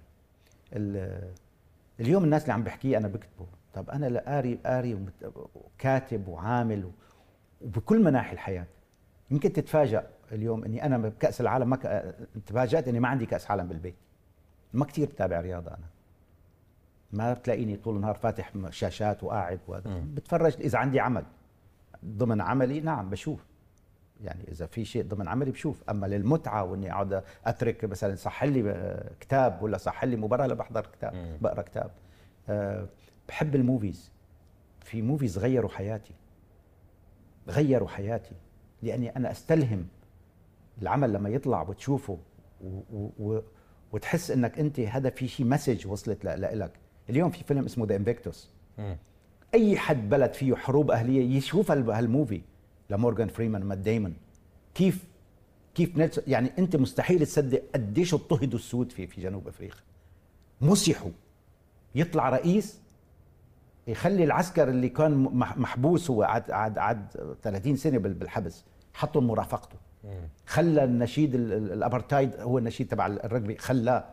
اليوم الناس اللي عم بحكيه انا بكتبه، طب انا لا قاري قاري وكاتب وعامل وبكل مناحي الحياه. يمكن تتفاجأ اليوم اني انا بكأس العالم ما ك... تفاجأت اني ما عندي كأس عالم بالبيت. ما كثير بتابع رياضه انا، ما بتلاقيني طول النهار فاتح شاشات وقاعد وهذا، بتفرج اذا عندي عمل ضمن عملي نعم بشوف، يعني اذا في شيء ضمن عملي بشوف، اما للمتعه واني اقعد اترك مثلا صح لي كتاب ولا صح لي مباراه لا بحضر كتاب مم. بقرا كتاب. أه بحب الموفيز، في موفيز غيروا حياتي، غيروا حياتي لاني انا استلهم العمل لما يطلع وتشوفه و و و وتحس انك انت هذا في شيء مسج وصلت لك. اليوم في فيلم اسمه ذا انفيكتوس، اي حد بلد فيه حروب اهليه يشوف هالموفي لمورغان فريمان ومات دايمون، كيف كيف نيلسون، يعني انت مستحيل تصدق قديش اضطهدوا السود في في جنوب افريقيا، مسحوا، يطلع رئيس يخلي العسكر اللي كان محبوس هو عاد عاد عاد ثلاثين سنه بالحبس حطوا مرافقته، خلى النشيد الابرتايد هو النشيد تبع الرجبي خلاه.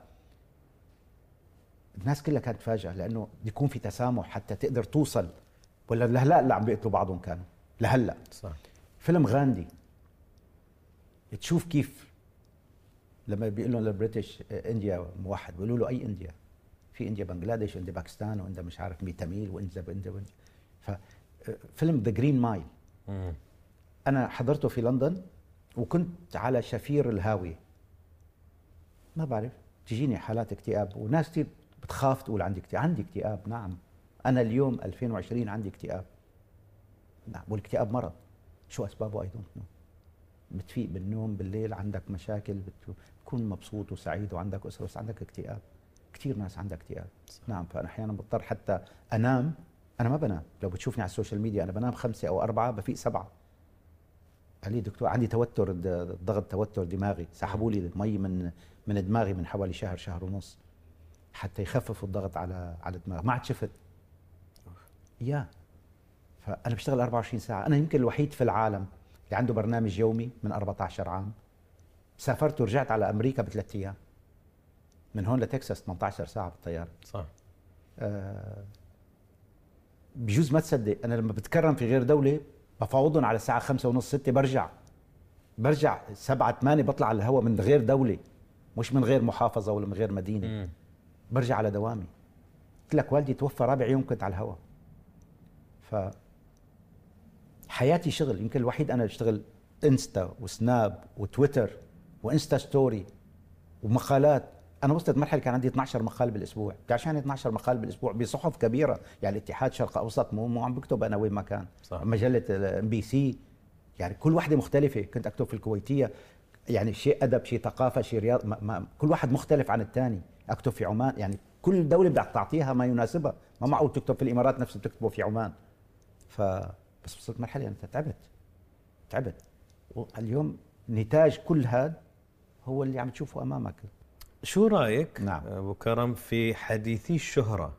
الناس كلها كانت تفاجأ لانه يكون في تسامح حتى تقدر توصل، ولا لهلا اللي عم بيقتلوا بعضهم كانوا لهلا. صح. فيلم غاندي تشوف كيف لما بيقولوا للبريتش انديا موحد، بيقولوا له اي انديا؟ في انديا بنغلاديش وانديا باكستان وانديا مش عارف مي تاميل وانديا وانديا وانديا. ففيلم ذا جرين مايل انا حضرته في لندن وكنت على شفير الهاويه، ما بعرف تجيني حالات اكتئاب وناس كثير بتخاف تقول عندي اكتئاب. عندي اكتئاب نعم، انا اليوم ألفين وعشرين عندي اكتئاب نعم، والاكتئاب مرض. شو اسبابه؟ اي دونت نو. بتفيق بالنوم بالليل عندك مشاكل، بتكون مبسوط وسعيد وعندك اسره بس عندك اكتئاب. كثير ناس عندها اكتئاب. نعم. فانا احيانا بضطر حتى انام، انا ما بنام، لو بتشوفني على السوشيال ميديا انا بنام خمسة او أربعة بفيق سبعة. قال لي دكتور عندي توتر ضغط توتر دماغي، سحبوا لي مي من من دماغي من حوالي شهر شهر ونص حتى يخففوا الضغط على على الدماغ، ما عاد شفت. يا فانا بشتغل أربعة وعشرين ساعه، انا يمكن الوحيد في العالم اللي عنده برنامج يومي من أربعة عشر عام. سافرت ورجعت على امريكا بثلاث ايام، من هون لتكساس ثمانية عشر ساعه بالطياره. صح. آه بجوز ما تصدق انا لما بتكرم في غير دوله بفاوضهم على الساعه خمسة ونص ستة، برجع برجع سبعة ثمانية بطلع على الهواء من غير دوله، مش من غير محافظه ولا من غير مدينه. م. برجع على دوامي. قلت لك والدي توفى رابع يوم كنت على الهواء. ف حياتي شغل، يمكن الوحيد انا بشتغل انستا وسناب وتويتر وانستا ستوري ومقالات. انا وصلت مرحله كان عندي اثني عشر مقال بالاسبوع. بتعرف شو يعني اثني عشر مقال بالاسبوع بصحف كبيره، يعني الاتحاد شرق اوسط، مو مو عم بكتب انا وين ما كان. صح. مجله ام بي سي، يعني كل واحده مختلفه. كنت اكتب في الكويتيه، يعني شيء ادب شيء ثقافه شيء رياض، ما ما كل واحد مختلف عن الثاني. اكتب في عمان، يعني كل دوله بدك تعطيها ما يناسبها، ما معقول تكتب في الامارات نفس اللي بتكتبه في عمان. ف بس وصلت مرحله انت تعبت تعبت واليوم نتاج كل هذا هو اللي عم تشوفه امامك. شو رايك نعم. ابو كرم في حديثي الشهره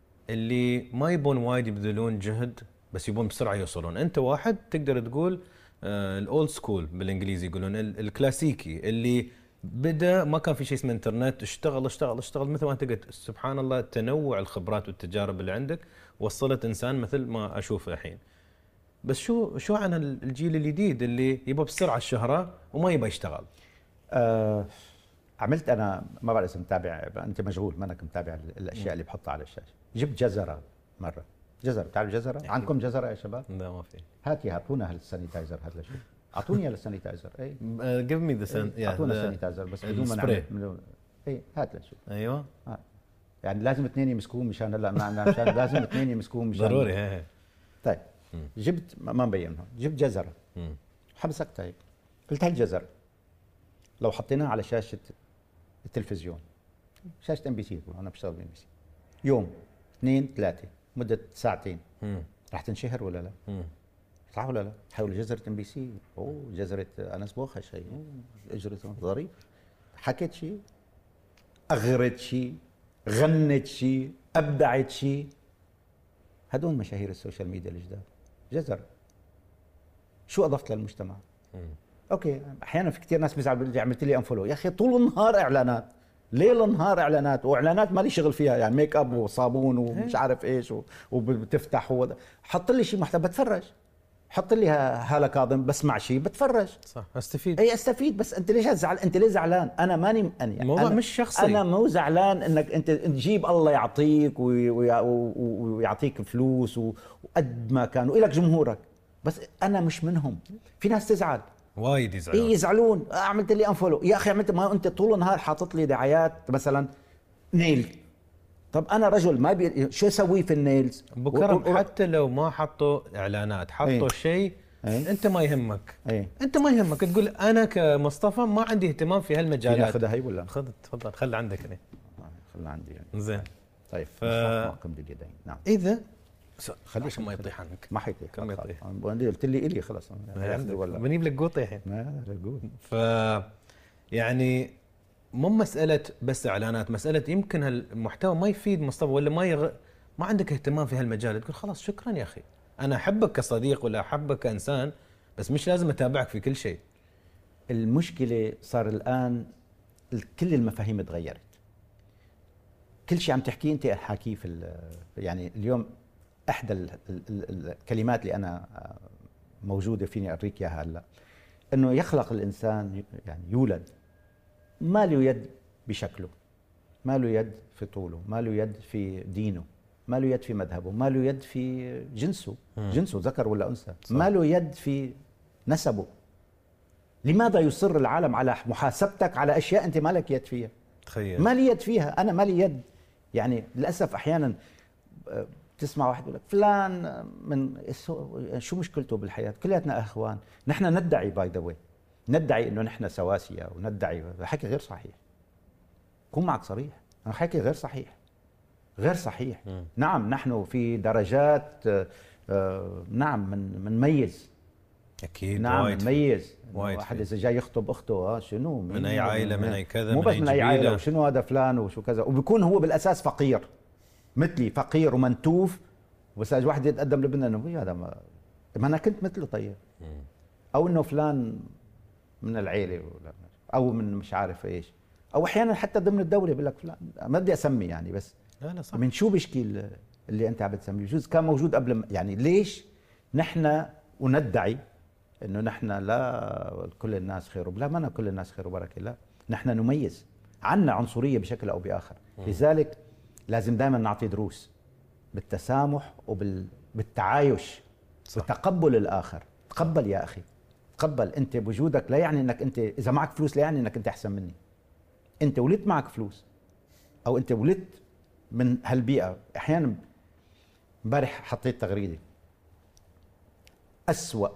اللي ما يبون وايد يبذلون جهد بس يبون بسرعه يوصلون؟ انت واحد تقدر تقول الاولد سكول بالانجليزي يقولون، الكلاسيكي اللي بدا ما كان في شيء اسمه انترنت، اشتغل اشتغل اشتغل مثل ما انت قلت. سبحان الله تنوع الخبرات والتجارب اللي عندك وصلت انسان مثل ما اشوفه الحين. بس شو شو عن الجيل الجديد اللي يبغى بسرعه الشهره وما يبغى يشتغل؟ أه عملت انا، ما بعرف اذا متابع، انت مشغول منك متابع الاشياء اللي بحطها على الشاشه. جبت جزره مره، جزره، بتعرف جزره؟ عندكم جزره يا شباب؟ لا ما في. هاتي اعطونا هالسانيتايزر هذا. شو اعطوني اياه السانيتايزر. اي جيف مي ذا اعطونا السانيتايزر بس بدون ما نعمل. اي هات لشو. ايوه آه. يعني لازم اثنين يمسكوه مشان هلا معنا، مشان لازم اثنين يمسكوه مشان ضروري. هي. طيب م. جبت ما مبينها، جبت جزره حبسكتها هيك. قلت هاي الجزره لو حطيناها على شاشه التلفزيون، شاشه ام بي سي، انا بشتغل بام بي سي، يوم اثنين ثلاثه مده ساعتين، رح تنشهر ولا لا؟ مم. صح ولا لا؟ حول جزره ام بي سي، اوه جزره انس بوخش هي، اجرة ظريف، حكت شيء، اغرت شيء، غنت شيء، ابدعت شيء. هدول مشاهير السوشيال ميديا الجداد. جزر. شو اضفت للمجتمع؟ م. اوكي احيانا في كثير ناس بيزعلوا بيقول لي عملت لي انفولو، يا اخي طول النهار اعلانات، ليل نهار اعلانات، واعلانات ما لي شغل فيها، يعني ميك اب وصابون ومش عارف ايش وبتفتح هو حط لي شيء محتوى بتفرج، حط لي هالة كاظم بسمع شيء بتفرج، صح استفيد. اي استفيد. بس انت ليش زعل؟ انت ليه زعلان؟ انا ماني أنا الموضوع مش شخصي. انا مو زعلان انك انت تجيب الله يعطيك ويعطيك فلوس وقد ما كان والك جمهورك، بس انا مش منهم. في ناس تزعل وايد يزعلون اي يزعلون عملت لي انفولو، يا اخي عملت ما انت طول النهار حاطط لي دعايات مثلا نيل، طب انا رجل ما بي... شو اسوي في النيلز؟ بكرم و... حتى لو ما حطوا اعلانات حطوا ايه؟ شيء ايه؟ انت ما يهمك ايه؟ انت ما يهمك تقول انا كمصطفى ما عندي اهتمام في هالمجالات. ناخذها هي ولا خذ تفضل خلي عندك هنا خلي عندي يعني. زين طيب ف... معكم باليدين. نعم اذا خليش ما يطيح عنك ما حيطيح كم يطيح قلت لي الي خلاص ولا بنجيب لك قوطه الحين. ما قوط. ف يعني مو مساله بس اعلانات، مساله يمكن هالمحتوى ما يفيد مصطفى ولا ما يغ... ما عندك اهتمام في هالمجال، تقول خلاص شكرا يا اخي انا احبك كصديق ولا احبك كانسان بس مش لازم اتابعك في كل شيء. المشكله صار الان كل المفاهيم تغيرت، كل شيء عم تحكيه انت حاكيه في يعني اليوم. احدى الكلمات اللي انا موجوده فيني اوريك اياها هلا، انه يخلق الانسان يعني يولد ما له يد بشكله، ما له يد في طوله، ما له يد في دينه، ما له يد في مذهبه، ما له يد في جنسه، جنسه ذكر ولا انثى، ما له يد في نسبه. لماذا يصر العالم على محاسبتك على اشياء انت ما لك يد فيها؟ تخيل ما لي يد فيها، انا ما لي يد. يعني للاسف احيانا تسمع واحد يقول لك فلان من شو مشكلته بالحياه؟ كلياتنا اخوان، نحن ندعي باي ذا واي، ندعي انه نحن سواسيه وندعي، حكي غير صحيح. كون معك صريح، انا حكي غير صحيح، غير صحيح. م. نعم نحن في درجات آه نعم من منميز اكيد، نعم منميز. واحد اذا جاي يخطب اخته اه شنو من اي عائله من اي كذا، مو بس من اي عائله وشنو هذا فلان وشو كذا، وبيكون هو بالاساس فقير مثلي، فقير ومنتوف، بس اجى واحد يتقدم لبنان انه هذا ما... ما انا كنت مثله. طيب م. او انه فلان من العيله او من مش عارف ايش، او احيانا حتى ضمن الدوله بيقول لك فلان، ما بدي اسمي يعني، بس لا لا صح. من شو بيشكي اللي انت عم بتسميه؟ بجوز كان موجود قبل. يعني ليش نحن وندعي انه نحن لا كل الناس خير، لا ما كل الناس خير وبركه، لا نحن نميز، عنا عنصريه بشكل او باخر. م. لذلك لازم دائما نعطي دروس بالتسامح وبالتعايش، بتقبل الاخر. تقبل يا اخي، تقبل. انت بوجودك لا يعني انك انت اذا معك فلوس لا يعني انك انت احسن مني. انت ولدت معك فلوس او انت ولدت من هالبيئه. احيانا امبارح حطيت تغريده، اسوأ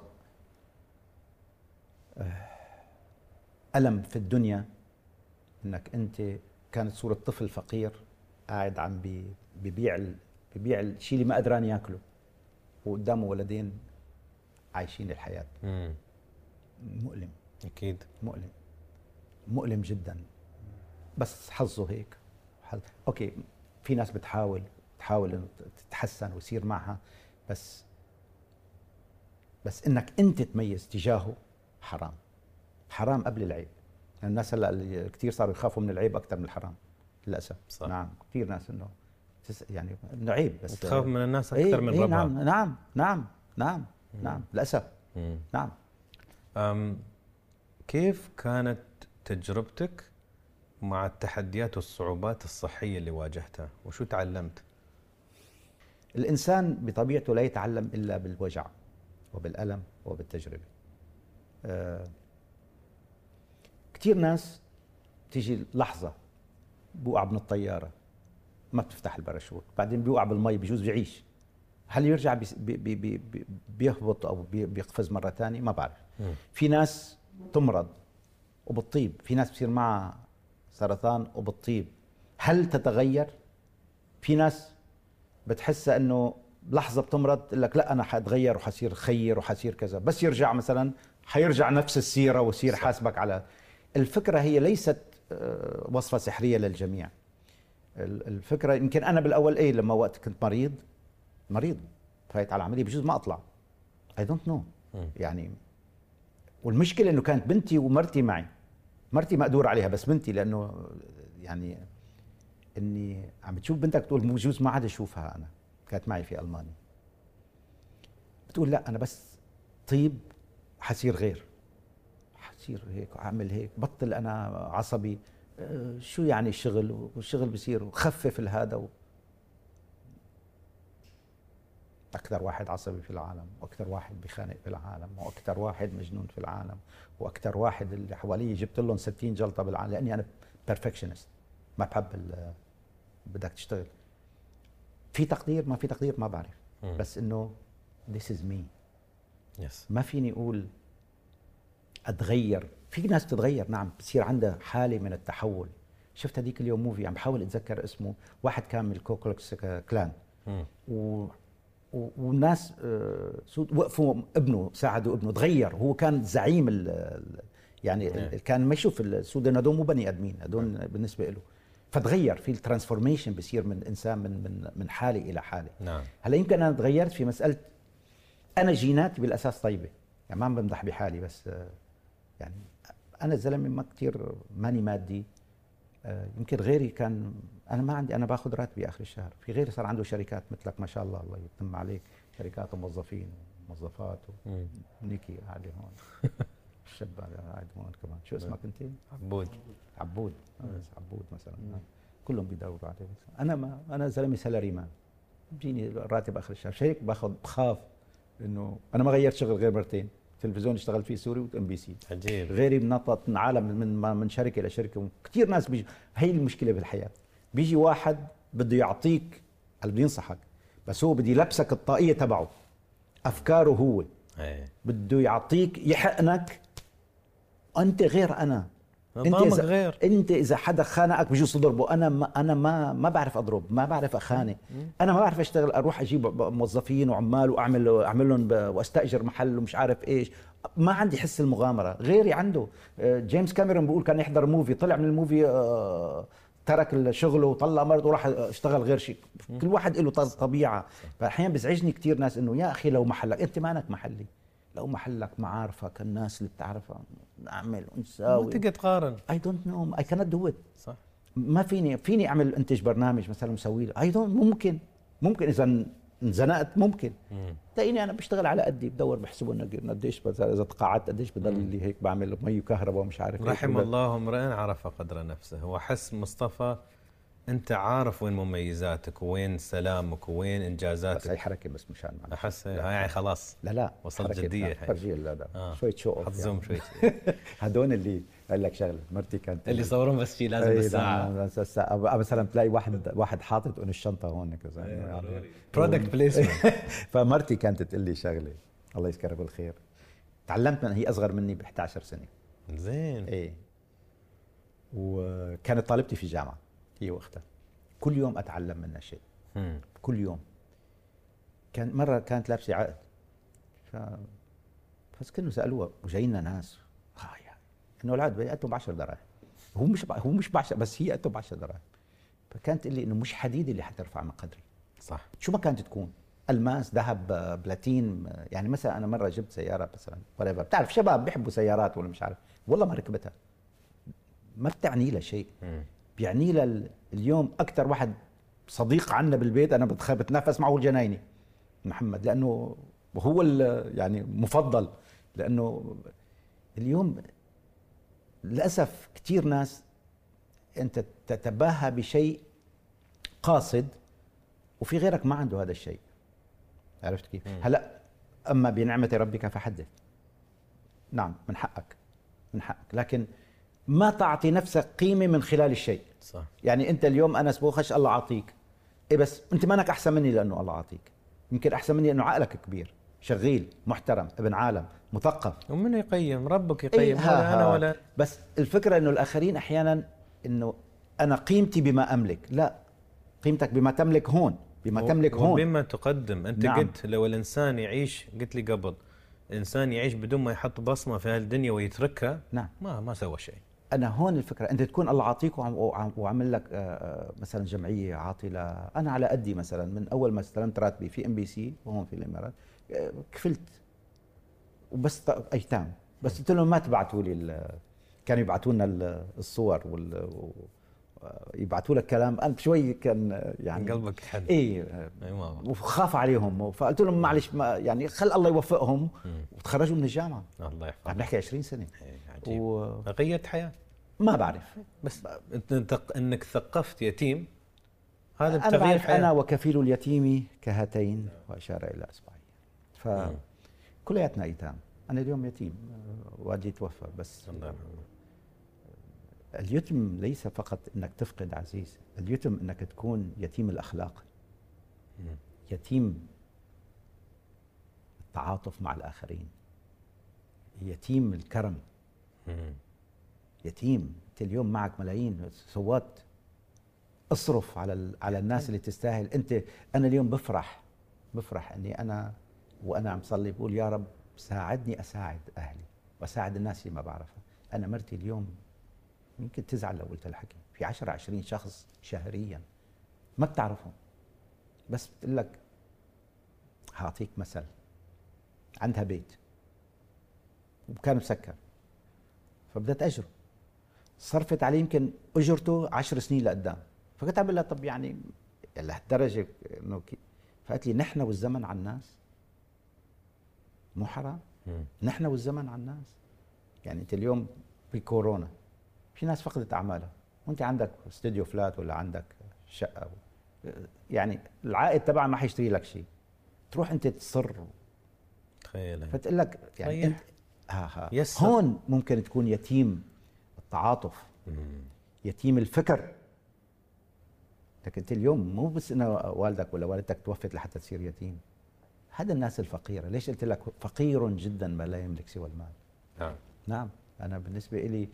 ألم في الدنيا انك انت كانت صورة طفل فقير قاعد عم ببيع ببيع الشيء اللي ما قدران ياكله، وقدامه ولدين عايشين الحياة. مم. مؤلم اكيد، مؤلم مؤلم جدا. بس حظه هيك حظ. اوكي في ناس بتحاول تحاول انه تتحسن ويصير معها، بس بس انك انت تميز تجاهه حرام، حرام قبل العيب. يعني الناس هلا كثير صاروا يخافوا من العيب اكثر من الحرام للاسف. صح. نعم كثير ناس انه يعني انه عيب، بس تخاف من الناس اكثر ايه من ايه ربها. نعم نعم نعم نعم مم. نعم للاسف. مم. نعم. أم كيف كانت تجربتك مع التحديات والصعوبات الصحيه اللي واجهتها، وشو تعلمت؟ الانسان بطبيعته لا يتعلم الا بالوجع وبالالم وبالتجربه. أه كثير ناس تيجي لحظه بوقع من الطياره ما بتفتح الباراشوت، بعدين بيوقع بالمي بيجوز بيعيش، هل يرجع بي بي بي بي بيهبط او بي بيقفز مره ثانيه؟ ما بعرف. م. في ناس تمرض وبتطيب، في ناس بصير معها سرطان وبتطيب، هل تتغير؟ في ناس بتحسها انه لحظه بتمرض تقول لك لا انا حاتغير وحصير خير وحصير كذا، بس يرجع مثلا حيرجع نفس السيره ويصير حاسبك على. الفكره هي ليست وصفه سحريه للجميع. الفكره يمكن انا بالاول ايه لما وقت كنت مريض مريض فايت على العمليه بجوز ما اطلع، اي دونت نو يعني. والمشكله انه كانت بنتي ومرتي معي، مرتي مقدور عليها بس بنتي، لانه يعني اني عم بتشوف بنتك تقول بجوز ما عاد اشوفها. انا كانت معي في المانيا بتقول لا انا بس طيب حصير غير، حصير هيك اعمل هيك، بطل انا عصبي. أه شو يعني الشغل، والشغل بصير وخفف الهذا و... اكثر واحد عصبي في العالم، واكثر واحد بخانق في العالم، واكثر واحد مجنون في العالم، واكثر واحد اللي حواليه جبت لهم ستين جلطه بالعالم، لاني انا بيرفكشنست ما بحب بدك تشتغل. في تقدير ما في تقدير ما بعرف، م. بس انه this is me. yes. ما فيني اقول اتغير. في ناس بتتغير نعم، بصير عندها حاله من التحول. شفت هذيك اليوم موفي عم بحاول اتذكر اسمه، واحد كان من الكوكلكس كلان م. و والناس سود وقفوا ابنه، ساعدوا ابنه، تغير. هو كان زعيم ال يعني ال كان ما يشوف السودان هذول مو بني ادمين هذول بالنسبه له، فتغير في الترانسفورميشن، بصير من انسان من من من حاله الى حاله. نعم. هلا يمكن انا تغيرت في مساله، انا جيناتي بالاساس طيبه، يعني ما عم بمدح بحالي، بس يعني انا زلمه ما كثير ماني مادي. يمكن غيري كان، انا ما عندي، انا باخذ راتبي اخر الشهر، في غيري صار عنده شركات مثلك ما شاء الله، الله يتم عليك، شركات وموظفين وموظفات ونيكي قاعده هون الشاب قاعد هون كمان. شو اسمك انت؟ عبود. عبود عبود مثلا. كلهم بيدوروا عليه. انا ما انا زلمه سالري مان، بيجيني راتب اخر الشهر. هيك باخذ، بخاف انه انا ما غيرت شغل غير مرتين، تلفزيون اشتغلت فيه سوري وام بي سي. عجيب. غيري بنطط من عالم من من شركه لشركه. كثير ناس بيجي، هي المشكله بالحياه، بيجي واحد بده يعطيك، اللي بده ينصحك، بس هو بده يلبسك الطاقيه تبعه، افكاره هو. ايه. بده يعطيك يحقنك، انت غير انا. انت إذا غير. انت اذا حدا خانقك بجوز تضربه. انا ما انا ما ما بعرف اضرب، ما بعرف اخانق، انا ما بعرف اشتغل، اروح اجيب موظفين وعمال واعمل اعمل لهم واستاجر محل ومش عارف ايش. ما عندي حس المغامره. غيري عنده. جيمس كاميرون بيقول كان يحضر موفي، طلع من الموفي ترك شغله وطلع مرض وراح اشتغل غير شيء. كل واحد له طبيعه. فاحيانا بيزعجني كثير ناس انه يا اخي لو محلك، انت مانك محلي، لو محلك معارفك الناس اللي بتعرفها نعمل ونساوي. ما تقدر تقارن. اي دونت نو، اي كانت دو ات. صح. ما فيني فيني اعمل انتج برنامج مثلا مسوي له، اي دونت، ممكن ممكن اذا انزنقت ممكن. تلاقيني انا بشتغل على قدي، بدور بحسبه قديش، اذا تقاعدت قديش بضل لي هيك، بعمل مي وكهرباء ومش عارف. رحم الله امرئ عرف قدر نفسه. هو حس مصطفى انت عارف وين مميزاتك وين سلامك وين انجازاتك. بس هي حركه بس مشان معنا. احس يعني خلاص. لا لا وصلت جديه الحين. فرجيه. لا لا آه. شويه شو اوف حتزوم يعني. شوي. هدول اللي قال لك شغله، مرتي كانت اللي صورون بس شيء لازم بالساعه. الساعه مثلا تلاقي واحد واحد حاطط انه الشنطه هون كذا، برودكت بليسمنت. فمرتي كانت تقول لي شغله الله يذكرها بالخير، تعلمت منها، هي اصغر مني ب إحدى عشرة سنه. زين. ايه. وكانت طالبتي في الجامعه هي واختها، كل يوم اتعلم منها شيء. مم. كل يوم. كان مره كانت لابسه عقد، ف بس كانوا سالوها وجاينا ناس آه يعني انه العقد بيقتوا ب عشر دراهم، هو مش ب... هو مش ب عشرة، بس هي قتوا ب عشر دراهم. فكانت تقول لي انه مش حديد اللي حترفع من قدري. صح. شو ما كانت تكون، الماس، ذهب، بلاتين. يعني مثلا انا مره جبت سياره مثلا، ولا بتعرف شباب بيحبوا سيارات ولا مش عارف، والله ما ركبتها، ما بتعني لها شيء. بيعني لها اليوم اكثر واحد صديق عنا بالبيت انا بتنافس معه الجنايني محمد، لانه هو يعني مفضل. لانه اليوم للاسف كثير ناس انت تتباهى بشيء قاصد وفي غيرك ما عنده هذا الشيء. عرفت كيف؟ هلا اما بنعمه ربك فحدث. نعم من حقك، من حقك، لكن ما تعطي نفسك قيمه من خلال الشيء. صح. يعني انت اليوم انا سبوخش الله عاطيك، ايه بس انت مانك احسن مني لانه الله عاطيك، يمكن احسن مني انه عقلك كبير، شغيل، محترم، ابن عالم، مثقف. ومن يقيم؟ ربك يقيم. إيه ها ولا انا ولا. بس الفكره انه الاخرين احيانا انه انا قيمتي بما املك، لا، قيمتك بما تملك هون، بما و... تملك هون وبما تقدم. انت نعم. قلت لو الانسان يعيش، قلت لي قبل، الانسان يعيش بدون ما يحط بصمه في هالدنيا ويتركها، نعم، ما ما سوى شيء. انا هون الفكره، انت تكون الله عاطيك وعمل لك مثلا جمعيه عاطي ل... انا على قدي مثلا، من اول ما استلمت راتبي في ام بي سي وهون في الامارات كفلت وبس ط- ايتام. بس قلت لهم ما تبعتوا لي ال- كانوا يبعتوا لنا ال- الصور وال يبعثوا لك كلام. انا شوي كان يعني قلبك حن. ايه اي ما وخاف عليهم، فقلت لهم معلش ما يعني خل الله يوفقهم وتخرجوا من الجامعه. الله يحفظك. عم نحكي عشرين سنه. عجيب. و... غيرت حياه ما بعرف، بس انت انت انك ثقفت يتيم، هذا انا بتغيير بعرف حياه. انا وكفيل اليتيم كهاتين، واشار الى اصبعي. ف كلياتنا ايتام. انا اليوم يتيم، والدي توفى. بس الله يرحمه. اليتم ليس فقط انك تفقد عزيز، اليتم انك تكون يتيم الاخلاق، يتيم التعاطف مع الاخرين، يتيم الكرم، يتيم انت اليوم معك ملايين سوات، اصرف على على الناس اللي تستاهل. انت انا اليوم بفرح بفرح اني انا وانا عم صلي بقول يا رب ساعدني اساعد اهلي واساعد الناس اللي ما بعرفها. انا مرتي اليوم يمكن تزعل لو قلت الحكي، في عشرة عشرين شخص شهريا ما بتعرفهم، بس بتقول لك هعطيك مثل. عندها بيت وكان مسكر، فبدأت أجره، صرفت عليه يمكن أجرته عشر سنين لقدام. فكنت عم بقول لها طب يعني لهالدرجة إنه كي، فقالت لي نحن والزمن على الناس مو حرام؟ نحن والزمن على الناس. يعني أنت اليوم بكورونا في ناس فقدت أعمالها، وأنت عندك استوديو فلات ولا عندك شقة، يعني العائد تبعها ما حيشتري لك شيء، تروح أنت تصر. تخيل. فتقول لك يعني أنت ها ها يسر. هون ممكن تكون يتيم التعاطف، مم. يتيم الفكر. لكن انت اليوم مو بس انه والدك ولا والدتك توفت لحتى تصير يتيم، هذا الناس الفقيره. ليش قلت لك فقير جدا ما لا يملك سوى المال؟ نعم نعم. انا بالنسبه لي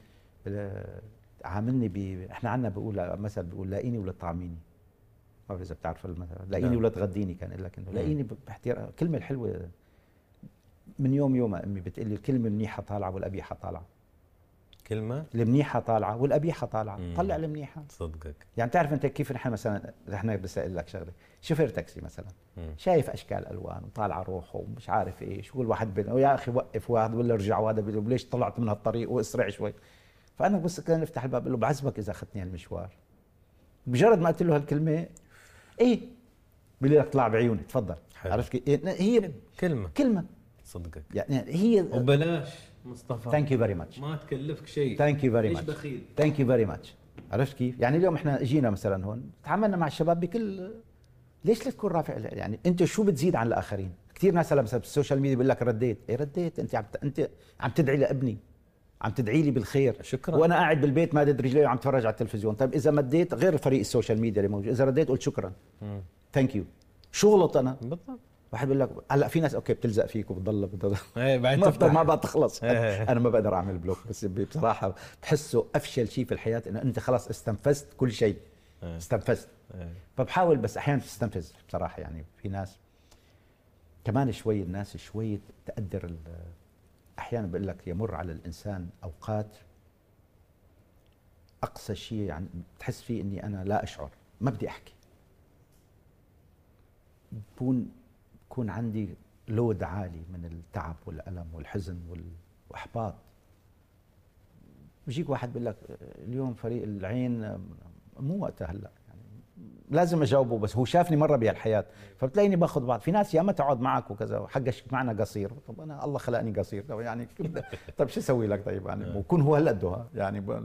عاملني ب احنا عندنا بقول مثل بيقول لاقيني ولا طعميني، ما بعرف اذا بتعرف المثل، لاقيني ولا تغديني. كان يقول لك انه لاقيني باحترام. كلمه الحلوه من يوم يوم امي بتقول لي الكلمه منيحه طالعه والقبيحه طالعه. كلمه المنيحه طالعه والقبيحه طالعه. مم. طلع المنيحه. صدقك. يعني تعرف انت كيف نحن مثلا نحن بس اقول لك شغله، شوفير تاكسي مثلا مم. شايف اشكال الوان وطالعه روحه ومش عارف ايش، كل واحد بين يا اخي وقف واحد ولا ارجع، وهذا بيقول ليش طلعت من هالطريق واسرع شوي. فانا بس كان افتح الباب بقول له بعذبك اذا اخذتني هالمشوار. مجرد ما قلت له هالكلمه ايه بيقول لك طلع بعيوني تفضل. عرفت كيف؟ هي كلمه كلمه صدقك. يعني هي وبلاش مصطفى. ثانك يو فيري ماتش. ما تكلفك شيء. ثانك يو فيري ليش ماتش. بخيل؟ ثانك يو فيري ماتش. عرفت كيف؟ يعني اليوم احنا اجينا مثلا هون تعاملنا مع الشباب بكل، ليش لا تكون رافع؟ يعني انت شو بتزيد عن الاخرين؟ كثير ناس هلا مثلا بالسوشيال ميديا بيقول لك رديت، ايه رديت؟ انت عم انت عم تدعي لابني، عم تدعي لي بالخير. شكرا. وانا قاعد بالبيت مادد رجلي وعم اتفرج على التلفزيون. طيب اذا مديت غير فريق السوشيال ميديا اللي موجود، اذا رديت قلت شكرا ثانك يو. شو غلط انا؟ بالضبط. واحد بيقول لك هلا في ناس اوكي بتلزق فيك وبتضل بتضل ايه بعد ما تفتح ما بقى تخلص. انا ما بقدر اعمل بلوك، بس بصراحه بحسه افشل شيء في الحياه انه انت خلاص استنفذت كل شيء. استنفذت. فبحاول بس احيانا تستنفذ بصراحه. يعني في ناس كمان شوي، الناس شوي تقدر. احيانا بقول لك يمر على الانسان اوقات اقصى شيء يعني بتحس فيه اني انا لا اشعر، ما بدي احكي، بكون بكون عندي لود عالي من التعب والالم والحزن والاحباط. بيجيك واحد بيقول لك اليوم فريق العين، مو وقتها هلا يعني لازم اجاوبه، بس هو شافني مره بهالحياه فبتلاقيني باخذ بعض. في ناس ياما تقعد معك وكذا وحقش معنا قصير، طب انا الله خلقني قصير طب يعني طيب شو اسوي لك؟ طيب يعني وكون هو هالقد يعني.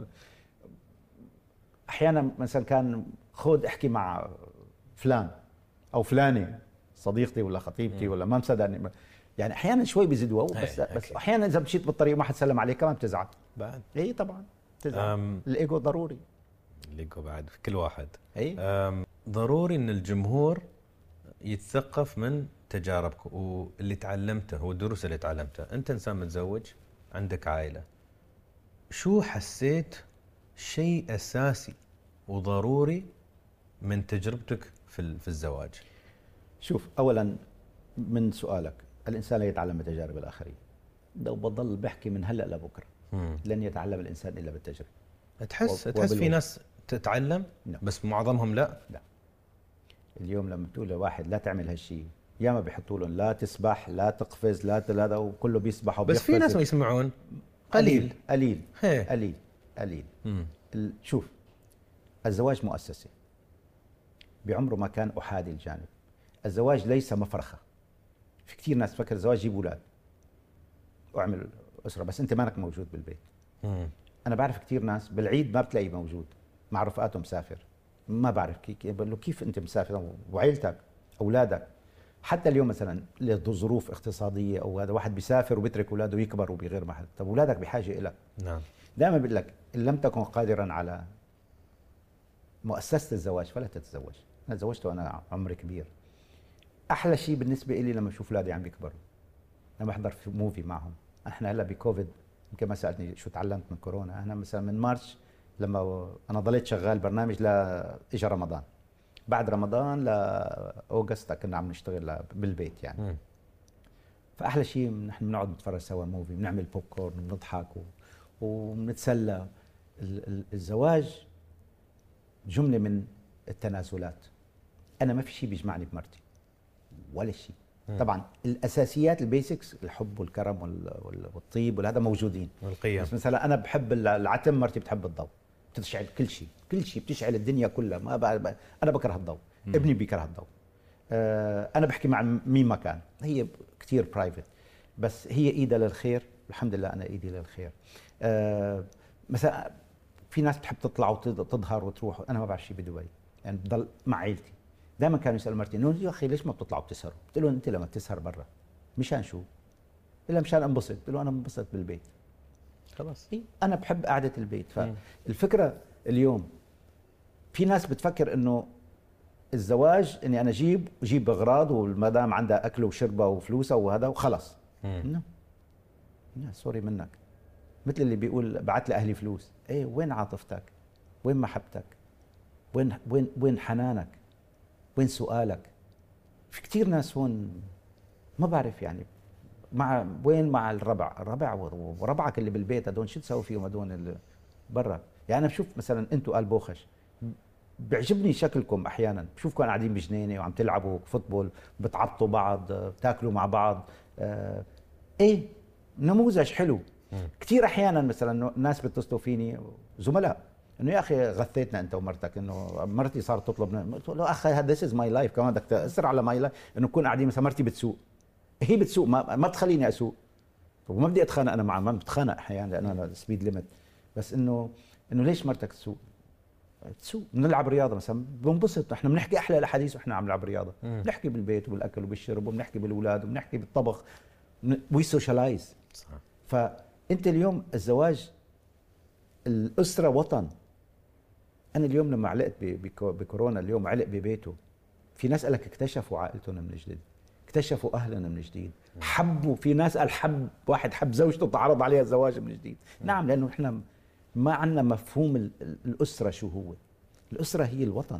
احيانا مثلا كان خذ احكي مع فلان او فلانه صديقتي ولا خطيبتي ولا ما مصدقني، يعني احيانا شوي بيزيدوا. بس بس احيانا اذا مشيت بالطريق وما حد سلم عليك كمان بتزعل بعد. اي طبعا بتزعل. الايجو ضروري. الايجو بعد في كل واحد. اي ضروري ان الجمهور يتثقف من تجاربك واللي تعلمته والدروس اللي تعلمتها. انت انسان متزوج عندك عائله، شو حسيت شيء اساسي وضروري من تجربتك في في الزواج؟ شوف، اولا من سؤالك الانسان لا يتعلم من تجارب الاخرين. لو بضل بحكي من هلا لبكره مم. لن يتعلم الانسان الا بالتجربه. تحس تحس في ناس تتعلم لا. بس معظمهم لا. لا. اليوم لما تقول لواحد لا تعمل هالشيء ياما بيحطوا لهم لا تسبح لا تقفز لا هذا، وكله بيسبح بس في ناس ما يسمعون. قليل قليل هي. قليل قليل. شوف، الزواج مؤسسة بعمره ما كان أحادي الجانب. الزواج ليس مفرخة. في كتير ناس فكر الزواج جيب أولاد واعمل أسرة بس أنت مانك موجود بالبيت. مم. أنا بعرف كتير ناس بالعيد ما بتلاقيه موجود مع رفقاته مسافر، ما بعرف كيف. بقول له كيف أنت مسافر وعيلتك أولادك؟ حتى اليوم مثلا لظروف اقتصادية أو هذا واحد بيسافر وبيترك أولاده ويكبروا بغير محل، طب أولادك بحاجة إلك. نعم. دائما بقول لك إن لم تكن قادرا على مؤسسة الزواج فلا تتزوج. أنا تزوجت وأنا عمري كبير. أحلى شيء بالنسبة لي لما أشوف أولادي عم بيكبروا، لما أحضر في موفي معهم. إحنا هلا بكوفيد، يمكن ما سألتني شو تعلمت من كورونا. أنا مثلا من مارس لما أنا ضليت شغال برنامج لا إجا رمضان، بعد رمضان لأوغستا كنا عم نشتغل بالبيت يعني. م. فأحلى شيء نحن بنقعد نتفرج سوا موفي، بنعمل بوب كورن وبنضحك وبنتسلى. الزواج جملة من التنازلات. أنا ما في شيء بيجمعني بمرتي ولا شيء. طبعا الأساسيات البيسكس الحب والكرم والطيب والهذا موجودين والقيم. بس مثلا أنا بحب العتم، مرتي بتحب الضوء، بتشعل كل شيء كل شيء بتشعل الدنيا كلها. ما بقى أنا بكره الضوء، ابني بيكره الضوء. أه أنا بحكي مع مين ما كان، هي كتير برايفت بس هي إيدها للخير. الحمد لله أنا إيدي للخير. أه مثلا في ناس بتحب تطلع وتظهر وتروح، انا ما بعرف شيء بدبي يعني، بضل مع عائلتي. دائما كانوا يسالوا مرتي انه يا اخي ليش ما بتطلعوا بتسهروا؟ قلت لهم انت لما بتسهر برا مشان شو؟ الا مشان انبسط. قلت له انا بنبسط بالبيت خلاص. انا بحب قعده البيت. فالفكره اليوم في ناس بتفكر انه الزواج اني انا اجيب اجيب اغراض والمدام عندها اكل وشربه وفلوسها وهذا وخلص. لا سوري منك، مثل اللي بيقول بعت لي اهلي فلوس. ايه وين عاطفتك؟ وين محبتك؟ وين وين وين حنانك؟ وين سؤالك؟ في كثير ناس هون ما بعرف يعني مع وين مع الربع، الربع وربعك اللي بالبيت هدول شو تسوي فيهم هدول اللي برا؟ يعني انا بشوف مثلا انتم قال بوخش بيعجبني شكلكم احيانا، بشوفكم قاعدين بجنينه وعم تلعبوا فوتبول، بتعبطوا بعض، بتاكلوا مع بعض. آه ايه نموذج حلو. كثير احيانا مثلا ناس بيتصلوا فيني زملاء انه يا اخي غثيتنا انت ومرتك، انه مرتي صارت تطلب. قلت له اخي هذا ذيس از ماي لايف، كمان بدك تاثر على ماي لايف. انه نكون قاعدين مثلا مرتي بتسوق، هي بتسوق ما, ما بتخليني اسوق، وما بدي اتخانق انا معها، ما بتخانق احيانا لان انا سبيد ليميت. بس انه انه ليش مرتك تسوق؟ تسوق بنلعب رياضه مثلا بنبسط، احنا بنحكي احلى الاحاديث واحنا عم نلعب رياضه. بنحكي بالبيت وبالاكل وبالشرب وبنحكي بالاولاد وبنحكي بالطبخ، وي سوشيالايز. فانت اليوم الزواج الاسره وطن. انا اليوم لما علقت بكورونا اليوم علق ببيته، في ناس قالك اكتشفوا عائلتهم من جديد، اكتشفوا اهلنا من جديد، حبوا. في ناس قال حب واحد حب زوجته تعرض عليها الزواج من جديد. نعم لانه احنا ما عندنا مفهوم الاسره. شو هو الاسره؟ هي الوطن.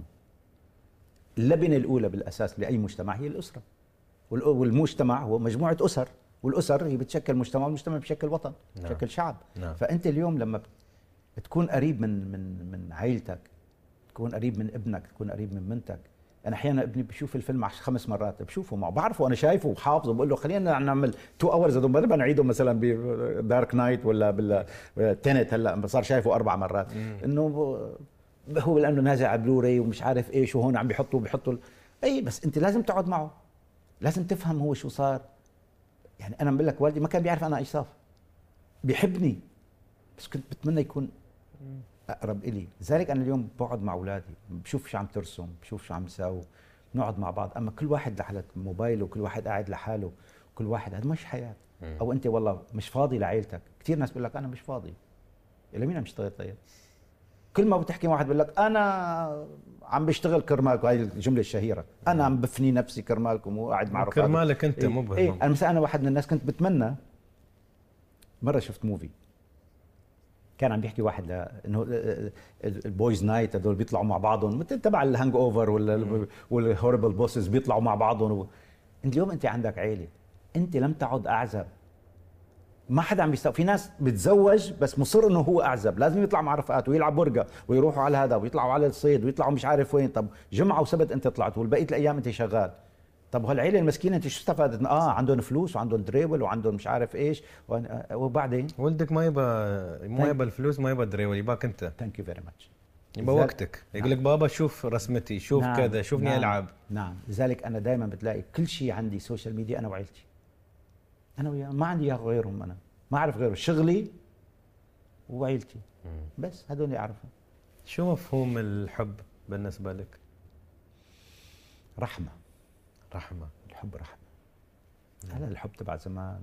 اللبنه الاولى بالاساس لاي مجتمع هي الاسره، والمجتمع هو مجموعه اسر، والاسر هي بتشكل مجتمع، والمجتمع بشكل وطن، نعم. بشكل شعب. نعم. فانت اليوم لما تكون قريب من من من عائلتك، تكون قريب من ابنك، تكون قريب من بنتك. انا احيانا ابني بشوف الفيلم خمس مرات، بشوفه معه بعرفه انا شايفه وحافظه، بقول له خلينا نعمل تو اورز هذول بدنا نعيدهم مثلا بدارك نايت ولا بالتنت. هلا صار شايفه اربع مرات. انه هو لانه نازل على بلوراي ومش عارف ايش، وهون عم بيحطوا بيحطوا اي. بس انت لازم تقعد معه، لازم تفهم هو شو صار. يعني انا بقول لك والدي ما كان بيعرف انا ايش صار، بيحبني بس كنت بتمنى يكون اقرب الي. لذلك انا اليوم بقعد مع اولادي، بشوف شو عم ترسم، بشوف شو عم يساووا، بنقعد مع بعض. اما كل واحد على موبايله وكل واحد قاعد لحاله، كل واحد، هذا مش حياه. او انت والله مش فاضي لعائلتك. كثير ناس بيقول لك انا مش فاضي. الى مين عم تشتغل طيب؟ كل ما بتحكي مع واحد بيقول لك انا عم بشتغل كرمالكم، هاي الجمله الشهيره، انا عم بفني نفسي كرمالكم وقاعد مع رفقاتي كرمالك انت. مو بهم. إيه؟ انا مثلا انا واحد من الناس كنت بتمنى، مره شفت موفي كان عم بيحكي واحد انه البويز نايت هذول بيطلعوا مع بعضهم مثل تبع الهانج اوفر ولا والهوربل بوسز بيطلعوا مع بعضهم. انت اليوم انت عندك عيله، انت لم تعد اعزب. ما حدا عم بيستوعب. في ناس بتزوج بس مصر انه هو اعزب، لازم يطلع مع رفقاته ويلعب برقه ويروحوا على هذا ويطلعوا على الصيد ويطلعوا مش عارف وين. طب جمعه وسبت انت طلعت والبقيه الايام انت شغال. طب هالعيله المسكينه انت شو استفادت؟ اه عندهم فلوس وعندهم دريبل وعندهم مش عارف ايش وبعدين ولدك ما يبى ما يبى الفلوس، ما يبى الدريول، يباك انت. ثانك يو فيري ماتش. يبى وقتك. يقول لك بابا شوف رسمتي، شوف نعم. كذا، شوفني نعم. العب. نعم، لذلك انا دائما بتلاقي كل شيء عندي سوشيال ميديا انا وعيلتي. انا ويا ما عندي غيرهم، انا ما اعرف غيره، شغلي وعيلتي بس هذول اللي اعرفهم. شو مفهوم الحب بالنسبه لك؟ رحمه. رحمه. الحب رحمه. هذا الحب تبع زمان،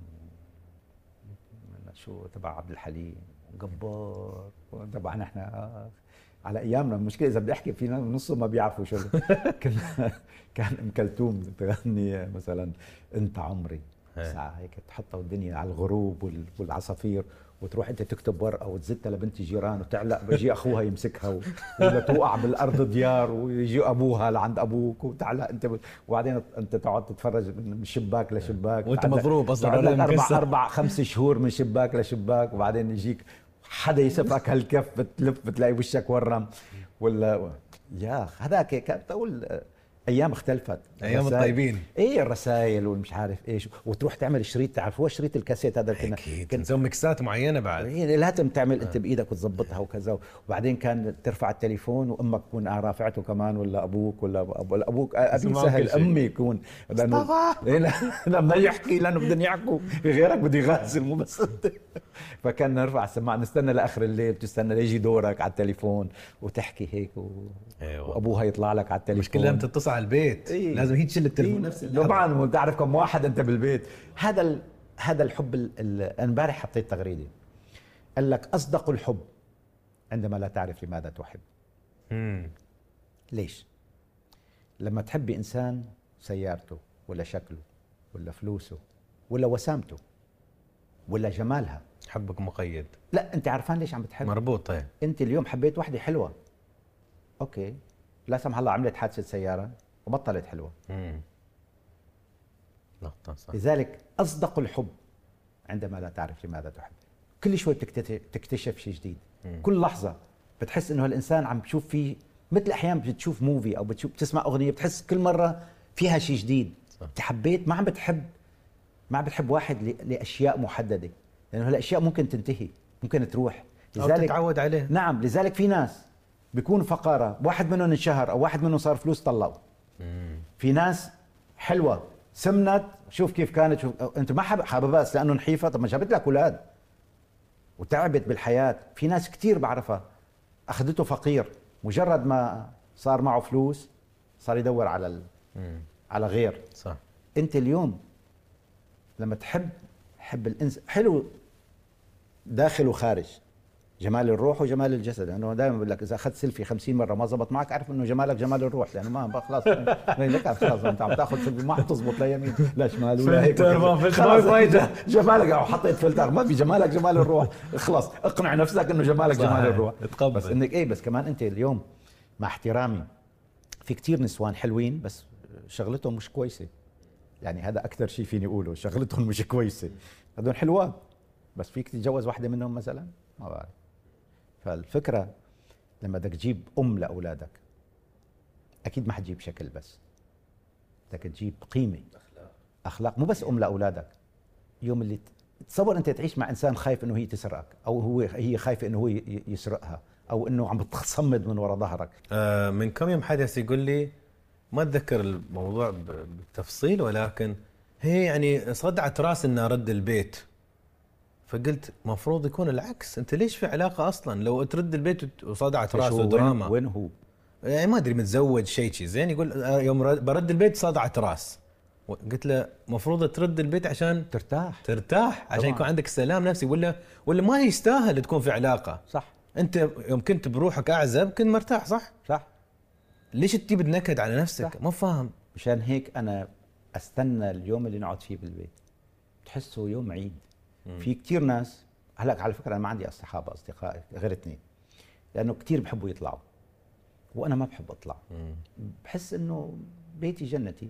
شو تبع عبد الحليم وجبار، طبعا احنا على ايامنا المشكله اذا بدي احكي في نصهم ما بيعرفوا شو كنا. كان ام كلثوم تغني مثلا انت عمري ساعه هيك تحطها الدنيا على الغروب والعصافير، وتروح انت تكتب ورقه وتزتها لبنت جيران وتعلق، بيجي اخوها يمسكها ولا توقع بالارض ديار، ويجي ابوها لعند ابوك وتعلق انت، وبعدين انت تقعد تتفرج من شباك لشباك وانت مضروب اصلا اربع اربع خمس شهور من شباك لشباك، وبعدين يجيك حدا يسفك هالكف بتلف بتلاقي وشك ورم ولا يا هذاك كانت تقول ايام اختلفت، ايام الطيبين. ايه الرسائل والمش عارف ايش، وتروح تعمل شريط، تعرف هو شريط الكاسيت هذا كنا كنا نسوي ميكسات معينه بعد، إيه لازم تعمل انت بايدك وتظبطها وكذا، وبعدين كان ترفع التليفون وامك تكون رافعته كمان ولا ابوك ولا أبو ابوك ابي سهل امي يكون لانه لما يحكي لانه بدهم يحكوا غيرك بده يغازل مو بس انت. فكان نرفع السماعه نستنى لاخر الليل، تستنى ليجي دورك على التليفون وتحكي هيك و... أيوة. وابوها يطلع لك على التليفون. المشكله لما تتصل على البيت إيه؟ لازم هي تشيل التليفون إيه؟ نفس طبعا وتعرف كم واحد انت بالبيت. هذا ال... هذا الحب. امبارح حطيت تغريده قال لك اصدق الحب عندما لا تعرف لماذا تحب. امم ليش؟ لما تحبي انسان سيارته ولا شكله ولا فلوسه ولا وسامته ولا جمالها، حبك مقيد. لا انت عارفان ليش عم بتحب؟ مربوط. طيب انت اليوم حبيت وحده حلوه، اوكي، لا سمح الله عملت حادثه سياره وبطلت حلوه. امم نقطه صح. لذلك اصدق الحب عندما لا تعرف لماذا تحب. كل شوي بتكتشف شيء جديد. مم. كل لحظه بتحس انه الانسان عم بتشوف فيه، مثل احيانا بتشوف موفي او بتشوف بتسمع اغنيه بتحس كل مره فيها شيء جديد. انت حبيت، ما عم بتحب ما عم بتحب واحد لاشياء محدده، لانه هالاشياء ممكن تنتهي، ممكن تروح، لذلك أو تتعود عليه. نعم، لذلك في ناس بيكونوا فقراء، واحد منهم انشهر او واحد منهم صار فلوس طلعوا. في ناس حلوه سمنت، شوف كيف كانت، شوف انت ما حابب حاببها بس لانه نحيفه، طب ما جابت لك اولاد وتعبت بالحياه. في ناس كثير بعرفها اخذته فقير، مجرد ما صار معه فلوس صار يدور على ال... على غير. صح. انت اليوم لما تحب حب الانس حلو داخل وخارج، جمال الروح وجمال الجسد، لانه يعني دائما بقول لك اذا اخذت سيلفي خمسين مره ما زبط معك اعرف انه جمالك جمال الروح، لانه ما خلاص لك خلاص انت عم تاخذ سيلفي ما حتزبط لا يمين لا شمال ولا هيك خلاص جمالك او حطيت فلتر ما في جمالك جمال الروح، خلاص اقنع نفسك انه جمالك جمال الروح. اتقبل. بس انك ايه بس كمان انت اليوم مع احترامي في كتير نسوان حلوين بس شغلتهم مش كويسه، يعني هذا اكثر شيء فيني اقوله، شغلتهم مش كويسه، هذول حلوات بس فيك تتجوز واحده منهم مثلا ما بعرف. فالفكره لما بدك تجيب ام لاولادك اكيد ما حتجيب شكل بس، بدك تجيب قيمه اخلاق اخلاق مو بس ام لاولادك. يوم اللي تصور انت تعيش مع انسان خايف انه هي تسرقك او هو هي خايفه انه هو يسرقها او انه عم بتصمد من وراء ظهرك. آه من كم يوم حدث يقول لي ما اتذكر الموضوع بالتفصيل ولكن هي يعني صدعت راس انها رد البيت، فقلت مفروض يكون العكس، انت ليش في علاقه اصلا لو ترد البيت وصدعت راس ودراما؟ وين هو يعني ما ادري متزوج شيء شيء زين، يقول يوم برد البيت صدعت راس، قلت له مفروض ترد البيت عشان ترتاح ترتاح عشان طبعا. يكون عندك سلام نفسي، ولا ولا ما يستاهل تكون في علاقه. صح. انت يوم كنت بروحك اعزب كنت مرتاح صح صح، ليش تجيب النكد على نفسك؟ ما فاهم. مشان هيك انا استنى اليوم اللي نقعد فيه بالبيت، تحسه يوم عيد. مم. في كتير ناس هلا على فكره انا ما عندي اصحاب اصدقائي غير اثنين، لانه كتير بحبوا يطلعوا وانا ما بحب اطلع. مم. بحس انه بيتي جنتي،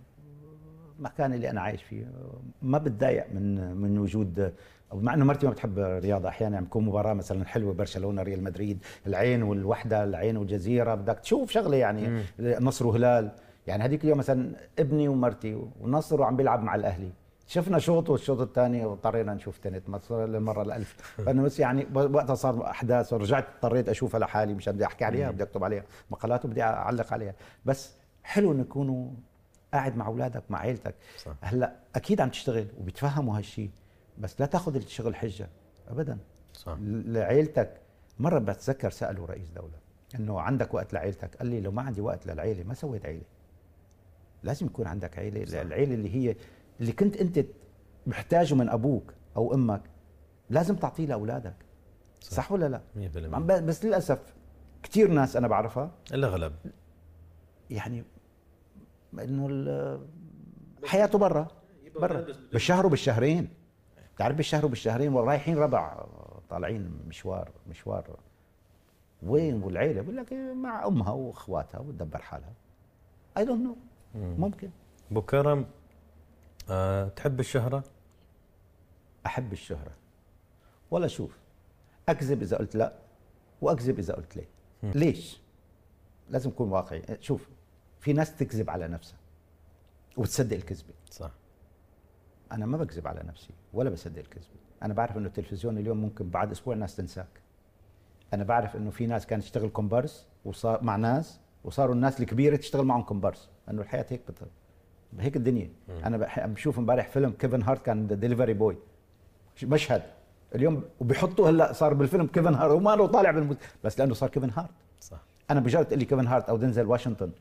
مكان اللي انا عايش فيه، ما بتضايق من من وجود، مع انه مرتي ما بتحب الرياضه، احيانا عم تكون مباراه مثلا حلوه برشلونه ريال مدريد، العين والوحده، العين والجزيره، بدك تشوف شغله يعني مم. نصر وهلال، يعني هذيك اليوم مثلا ابني ومرتي ونصر وعم بيلعب مع الاهلي، شفنا شوط والشوط الثاني واضطرينا نشوف تنت للمره الالف. فانا بس يعني وقتها صار احداث ورجعت اضطريت اشوفها لحالي، مش بدي احكي عليها، بدي اكتب عليها مقالات وبدي اعلق عليها. بس حلو انه يكونوا قاعد مع اولادك مع عيلتك. صح. هلا اكيد عم تشتغل وبيتفهموا هالشيء، بس لا تاخذ الشغل حجه ابدا. صح. لعيلتك. مره بتذكر سالوا رئيس دوله انه عندك وقت لعيلتك؟ قال لي لو ما عندي وقت للعيله ما سويت عيله. لازم يكون عندك عيله. صح. العيله اللي هي اللي كنت انت محتاجه من ابوك او امك لازم تعطيه لاولادك. صح, صح ولا لا؟ مية بالمية. بس للاسف كثير ناس انا بعرفها الاغلب يعني انه حياته برا برا بالشهر وبالشهرين. بتعرف بالشهر وبالشهرين ورايحين ربع طالعين مشوار مشوار وين؟ والعيله بقول لك مع امها واخواتها وتدبر حالها. اي دونت نو. ممكن. ابو كرم، أه تحب الشهره؟ احب الشهره ولا شوف اكذب اذا قلت لا واكذب اذا قلت ليه. م. ليش؟ لازم اكون واقعي. شوف في ناس تكذب على نفسها وتصدق الكذبه. صح. انا ما بكذب على نفسي ولا بصدق الكذبه. انا بعرف انه التلفزيون اليوم ممكن بعد اسبوع الناس تنساك. انا بعرف انه في ناس كانت تشتغل كومبارس وصار مع ناس وصاروا الناس الكبيره تشتغل معهم كومبارس، انه الحياه هيك بت... هيك الدنيا. م. انا بشوف امبارح فيلم كيفن هارت كان ديليفري بوي مشهد اليوم وبيحطوا هلا صار بالفيلم كيفن هارت وما له طالع بالمد... بس لانه صار كيفن هارت. صح. انا بجرب تقول لي كيفن هارت او دينزل واشنطن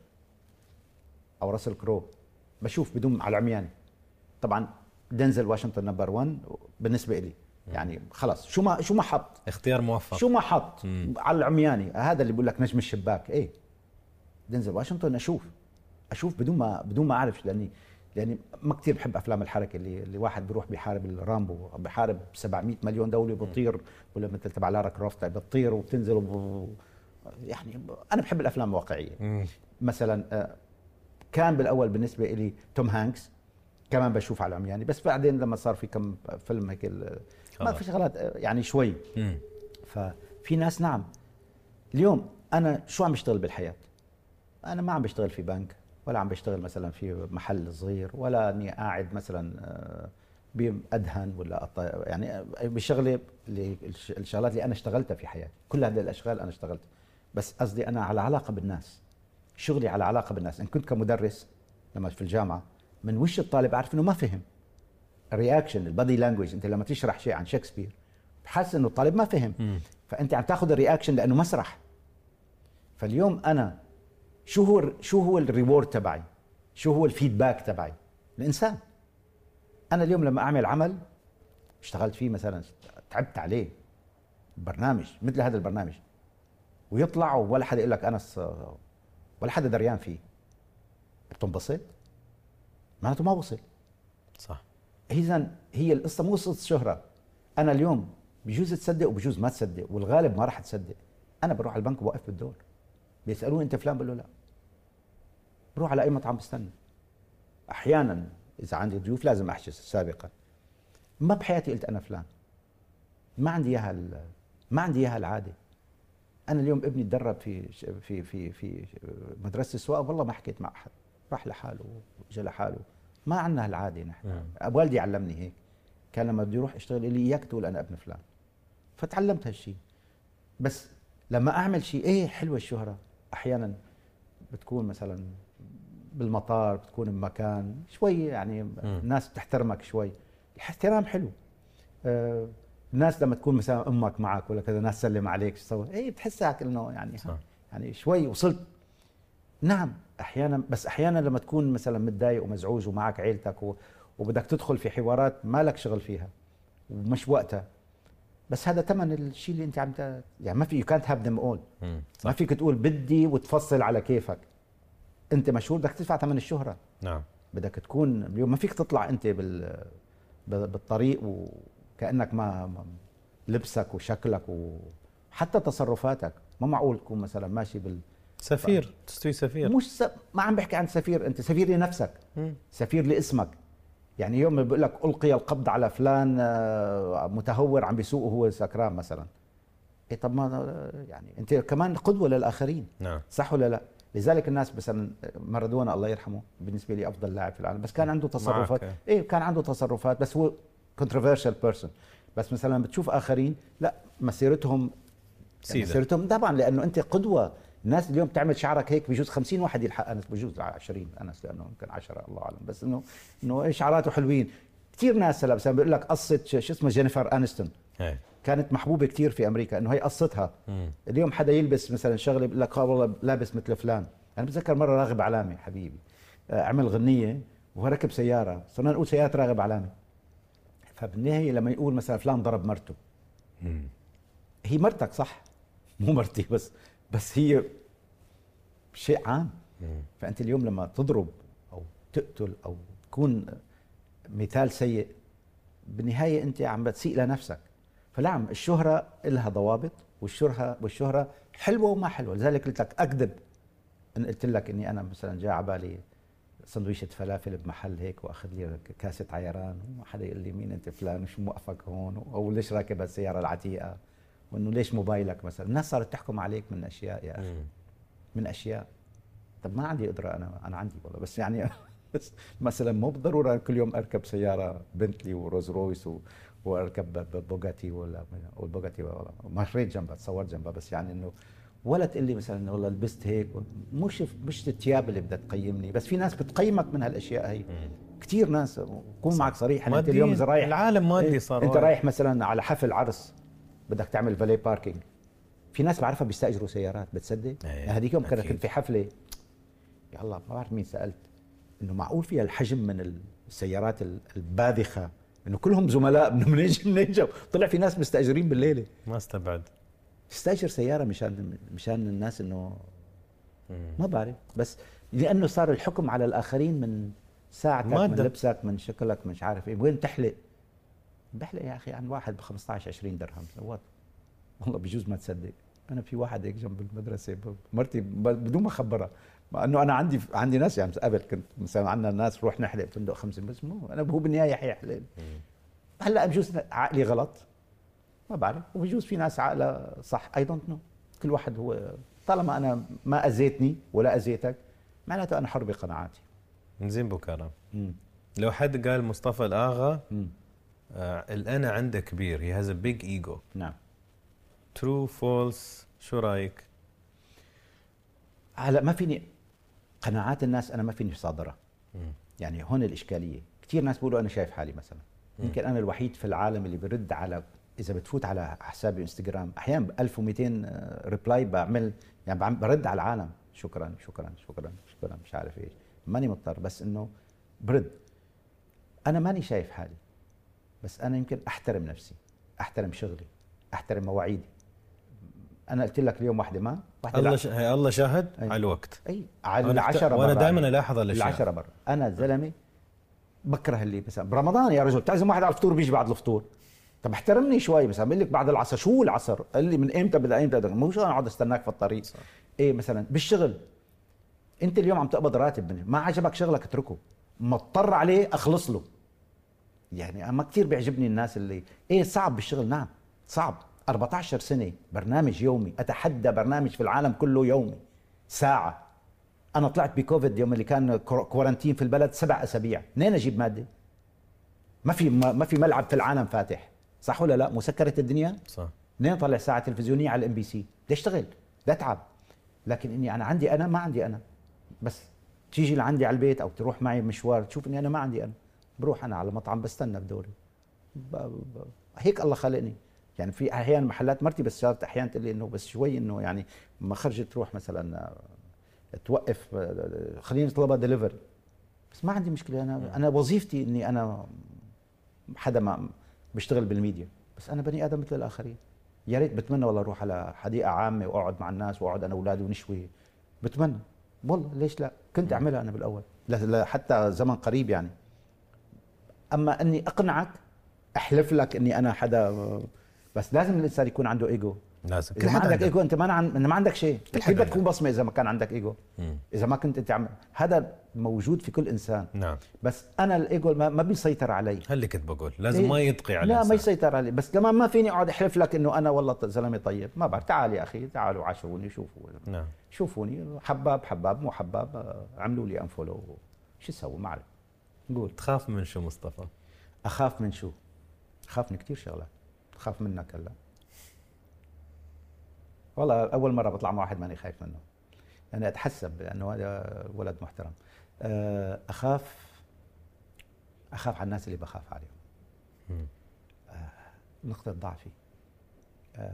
او راسل كرو بشوف بدون على العمياني. طبعا دينزل واشنطن نمبر واحد بالنسبه لي، يعني خلاص شو ما شو ما حط اختيار موفق. شو ما حط مم. على العمياني هذا اللي بقول لك نجم الشباك. ايه دينزل واشنطن اشوف اشوف بدون ما بدون ما اعرف، لاني لاني ما كثير بحب افلام الحركه اللي اللي واحد بيروح بيحارب الرامبو بيحارب سبعمية مليون دوله وبطير، ولا مثل تبع لارا كروفت بتطير وبتنزل وب... يعني انا بحب الافلام الواقعيه. مم. مثلا كان بالاول بالنسبه لي توم هانكس كمان بشوف على العمياني، بس بعدين لما صار في كم فيلم هيك ما في شغلات يعني شوي. مم. ففي ناس نعم. اليوم انا شو عم بشتغل بالحياه؟ انا ما عم بشتغل في بنك ولا عم بشتغل مثلا في محل صغير ولا اني قاعد مثلا بادهن ولا يعني بشغله اللي الشغلات اللي انا اشتغلتها في حياتي. كل هذه الاشغال انا اشتغلت، بس قصدي انا على علاقه بالناس. شغلي على علاقه بالناس. ان كنت كمدرس لما في الجامعه من وش الطالب عارف انه ما فهم الرياكشن البادي لانجويج. انت لما تشرح شيء عن شكسبير بحس انه الطالب ما فهم. م. فانت عم تاخذ الرياكشن لانه مسرح. فاليوم انا شو هو شو هو الريورد تبعي؟ شو هو الفيدباك تبعي؟ الانسان. انا اليوم لما اعمل عمل اشتغلت فيه مثلا تعبت عليه برنامج مثل هذا البرنامج ويطلع ولا حدا يقول لك انا ولا حدا دريان فيه، بتنبسط؟ معناته ما وصل. صح. اذا هي القصه مو قصه شهره. انا اليوم بجوز تصدق وبجوز ما تصدق، والغالب ما راح تصدق. انا بروح على البنك وبوقف بالدور بيسالوني انت فلان؟ بقول له لا. بروح على اي مطعم بستنى. احيانا اذا عندي ضيوف لازم احجز سابقا. ما بحياتي قلت انا فلان. ما عندي اياها ما عندي اياها العاده. انا اليوم ابني تدرب في في في في مدرسه السواقه والله ما حكيت مع احد، راح لحاله واجى لحاله. ما عندنا هالعاده نحن. والدي علمني هيك. كان لما بدي اروح اشتغل لي اياك تقول انا ابن فلان. فتعلمت هالشيء. بس لما اعمل شيء ايه حلوه الشهره. احيانا بتكون مثلا بالمطار، بتكون بمكان شوي يعني الناس بتحترمك شوي. الاحترام حلو. آه الناس لما تكون مثلا امك معك ولا كذا ناس تسلم عليك تسوي ايه بتحسك انه يعني صح. يعني شوي وصلت. نعم احيانا، بس احيانا لما تكون مثلا متضايق ومزعوج ومعك عيلتك و... وبدك تدخل في حوارات ما لك شغل فيها ومش وقتها، بس هذا ثمن الشيء اللي انت عم ت... يعني ما في يو كانت هاف ذم اول. ما فيك تقول بدي وتفصل على كيفك. انت مشهور بدك تدفع ثمن الشهره. نعم. بدك تكون اليوم ما فيك تطلع انت بال بالطريق وكانك ما لبسك وشكلك وحتى تصرفاتك ما معقول تكون مثلا ماشي بال سفير تستوي سفير. مش س... ما عم بحكي عن سفير، انت سفير لنفسك. مم. سفير لاسمك. يعني يوم بقول لك القي القبض على فلان متهور عم بيسوق وهو سكران مثلا. إيه طب ما يعني انت كمان قدوه للاخرين. نعم. صح ولا لا؟ لذلك الناس مثلا مارادونا الله يرحمه بالنسبه لي افضل لاعب في العالم، بس كان عنده تصرفات ايه كان عنده تصرفات بس هو controversial person. بس مثلا بتشوف اخرين لا مسيرتهم يعني مسيرتهم طبعا لانه انت قدوه. الناس اليوم تعمل شعرك هيك بجوز خمسين واحد يلحق انس، بجوز عشرين انس لانه يمكن عشرة الله اعلم، بس انه انه ايش شعراته حلوين كثير. ناس هلا مثلا بيقول لك قصه شو اسمه جينيفر انستون هي. كانت محبوبه كثير في امريكا انه هي قصتها. مم. اليوم حدا يلبس مثلا شغله بيقول لك والله لابس مثل فلان. انا بتذكر مره راغب علامه حبيبي عمل غنيه وهو ركب سياره، صرنا نقول سياره راغب علامه، فبالنهايه لما يقول مثلا فلان ضرب مرته، مم. هي مرتك صح مو مرتي، بس بس هي شيء عام. مم. فانت اليوم لما تضرب او تقتل او تكون مثال سيء بالنهايه انت عم بتسيء لنفسك. فنعم الشهره لها ضوابط، والشهره والشهره حلوه وما حلوه. لذلك قلت لك اكذب ان قلت لك اني انا مثلا جاء على بالي سندويشه فلافل بمحل هيك واخذ لي كاسه عيران وحدا يقول لي مين انت فلان وشو موقفك هون او ليش راكب هالسياره العتيقه وانه ليش موبايلك مثلا. الناس صارت تحكم عليك من اشياء يا اخي، من اشياء. طب ما عندي قدره انا انا عندي والله، بس يعني بس مثلا مو بالضروره كل يوم اركب سياره بنتلي وروز رويس و واركب بوجاتي ولا والبوجاتي مريت جنبها تصورت جنبها، بس يعني انه ولا تقول لي مثلا والله لبست هيك. مش مش الثياب اللي بدها تقيمني، بس في ناس بتقيمك من هالاشياء هي. كثير ناس بكون معك صريح. انت اليوم اذا رايح العالم مادي صار، انت رايح مثلا على حفل عرس بدك تعمل فالي باركينج، في ناس بعرفها بيستاجروا سيارات، بتصدق؟ هذيك يوم كنت في حفله يا الله ما بعرف مين سالت انه معقول فيها الحجم من السيارات الباذخه انه كلهم زملاء من منين منين طلع في ناس مستاجرين بالليله. ما استبعد تستاجر سياره مشان مشان الناس انه ما بعرف، بس لانه صار الحكم على الاخرين من ساعتك من لبسك من شكلك مش عارف ايه. وين تحلق؟ بحلق يا اخي عن واحد ب خمسطعش عشرين درهم سوات والله بجوز ما تصدق. انا في واحد هيك جنب المدرسه مرتي بدون ما اخبرها، مع انه انا عندي عندي ناس يعني قبل كنت مثلا عندنا ناس نروح نحلق فندق خمسه، بس مو انا هو بالنهايه حيحلق. هلا بجوز عقلي غلط ما بعرف، وبجوز في ناس عقلها صح، اي دونت نو. كل واحد هو طالما انا ما اذيتني ولا اذيتك معناته انا حر بقناعاتي. زين بو كرم. لو حد قال مصطفى الاغا آه الانا عنده كبير، هي هاز ا بيج ايجو، نعم ترو فولس، شو رايك؟ هلا ما فيني قناعات الناس انا ما فيني صادرها. يعني هون الاشكاليه. كثير ناس بيقولوا انا شايف حالي مثلا، يمكن انا الوحيد في العالم اللي برد على، اذا بتفوت على حسابي انستغرام احيانا ألف ومئتين ريبلاي بعمل يعني برد على العالم شكرا شكرا شكرا شكرا مش عارف ايش، ماني مضطر بس انه برد. انا ماني شايف حالي، بس انا يمكن احترم نفسي، احترم شغلي، احترم مواعيدي. انا قلت لك اليوم واحده ما واحدة الله ش... الله شاهد أي. على الوقت اي على العشرة وانا دائما الاحظ الاشياء العشرة مره. انا زلمه بكره اللي مثلا برمضان يا رجل تعزم واحد على الفطور بيجي بعد الفطور. طب احترمني شوي، مثلا بقول لك بعد العصر. شو العصر؟ قال لي من امتى بدأ امتى؟ مو شو انا اقعد استناك في الطريق صح. ايه مثلا بالشغل انت اليوم عم تقبض راتب، ما عجبك شغلك اتركه، مضطر عليه اخلص له. يعني ما كثير بيعجبني الناس اللي ايه صعب بالشغل. نعم صعب، أربعة عشر سنة برنامج يومي، اتحدى برنامج في العالم كله يومي ساعة. انا طلعت بكوفيد يوم اللي كان كورنتين في البلد سبع اسابيع، منين اجيب مادة؟ ما في ما في ملعب في العالم فاتح صح ولا لا؟ مسكرة الدنيا صح. منين طلع ساعة تلفزيونية على الام بي سي؟ بدي اشتغل بدي اتعب. لكن اني انا عندي انا ما عندي انا، بس تيجي لعندي على البيت او تروح معي مشوار تشوف اني انا ما عندي انا، بروح انا على مطعم بستنى بدوري. ب... ب... هيك الله خلقني. يعني في احيانا محلات مرتي بس صارت احيانا تقول لي انه بس شوي انه يعني ما خرجت تروح مثلا توقف خليني اطلبها دليفري، بس ما عندي مشكله. انا انا وظيفتي اني انا حدا ما بشتغل بالميديا، بس انا بني ادم مثل الاخرين. يا ريت بتمنى والله اروح على حديقه عامه واقعد مع الناس واقعد انا واولادي ونشوي، بتمنى والله ليش لا، كنت اعملها انا بالاول حتى زمن قريب يعني. اما اني اقنعك احلف لك اني انا حدا بس لازم الانسان يكون عنده ايجو. لازم. اذا ما عندك ايجو انت ما عن... ما عندك شيء. كيف بدك تكون بصمه اذا ما كان عندك ايجو؟ مم. اذا ما كنت انت عم هذا موجود في كل انسان. نعم. بس انا الايجو ما, ما بيسيطر علي. هل كنت بقول لازم إيه؟ ما يطغي على لا الإنسان. ما يسيطر علي. بس لما ما فيني اقعد احلف لك انه انا والله زلمه طيب، ما بعرف. تعال يا اخي، تعالوا عاشروني، شوفوا. نعم. شوفوني حباب حباب مو حباب، عملوا لي انفولو، شو اسوي؟ ما اعرف. قول. تخاف من شو مصطفى؟ اخاف من شو؟ اخاف من كثير شغلات. اخاف منك هلا. والله اول مره بطلع مع واحد ماني خايف منه. انا اتحسب لانه هذا ولد محترم. اخاف اخاف على الناس اللي بخاف عليهم. آه نقطه ضعفي. آه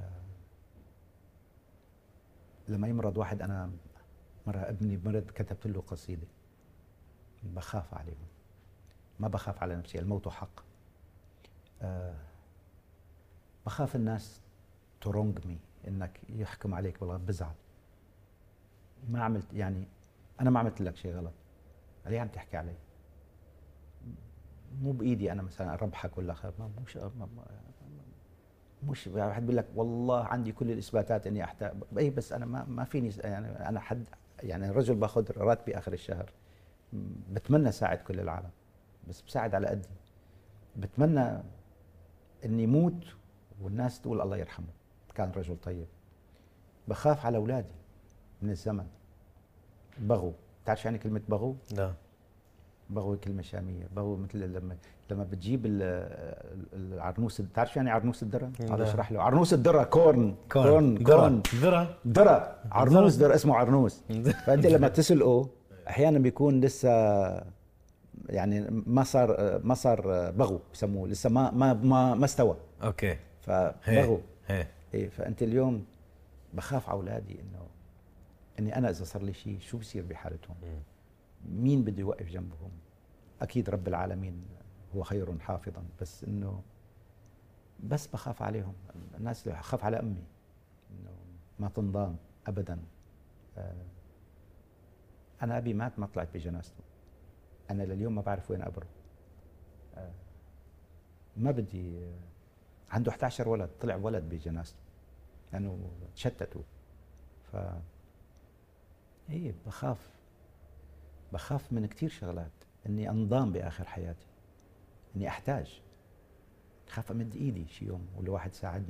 لما يمرض واحد، انا مره ابني مرض كتبت له قصيده. بخاف عليهم، ما بخاف على نفسي. الموت حق. آه بخاف الناس ترونج مي، انك يحكم عليك بالغلط. بزعل. ما عملت يعني انا ما عملت لك شيء غلط، ليه عم تحكي علي؟ مو بايدي انا مثلا اربحك ولا خير. ما مش ما مش واحد بيقول لك والله عندي كل الاثباتات اني احتاج اي، بس انا ما ما فيني يعني. انا حد يعني رجل باخذ راتبي اخر الشهر. بتمنى ساعد كل العالم، بس بساعد على قدي. بتمنى اني موت والناس تقول الله يرحمه، كان رجل طيب. بخاف على اولادي من الزمن. بغوا. بتعرف شو يعني كلمه بغوا؟ لا. بغوا كلمه شاميه. بغوا مثل لما لما بتجيب العرنوس. بتعرف شو يعني عرنوس الذره؟ هذا اشرح له. عرنوس الذره كورن كورن كورن ذره ذره عرنوس ذره اسمه عرنوس. فانت لما تسلقه احيانا بيكون لسه يعني ما صار ما صار بغوا بسموه، لسه ما ما ما, ما استوى. اوكي. فبغوا. هي. ايه. فانت اليوم بخاف على اولادي انه اني انا اذا صار لي شيء شو بصير بحالتهم؟ مين بده يوقف جنبهم؟ اكيد رب العالمين هو خير حافظا، بس انه بس بخاف عليهم. الناس اللي بخاف على امي انه ما تنضام ابدا. انا ابي مات، ما طلعت بجنازته. انا لليوم ما بعرف وين قبره. ما بدي. عنده إحدى عشر ولد، طلع ولد بجنازته لانه يعني تشتتوا. ف ايه بخاف بخاف من كثير شغلات. اني انضام باخر حياتي، اني احتاج. خاف امد ايدي شي يوم ولا واحد ساعدني.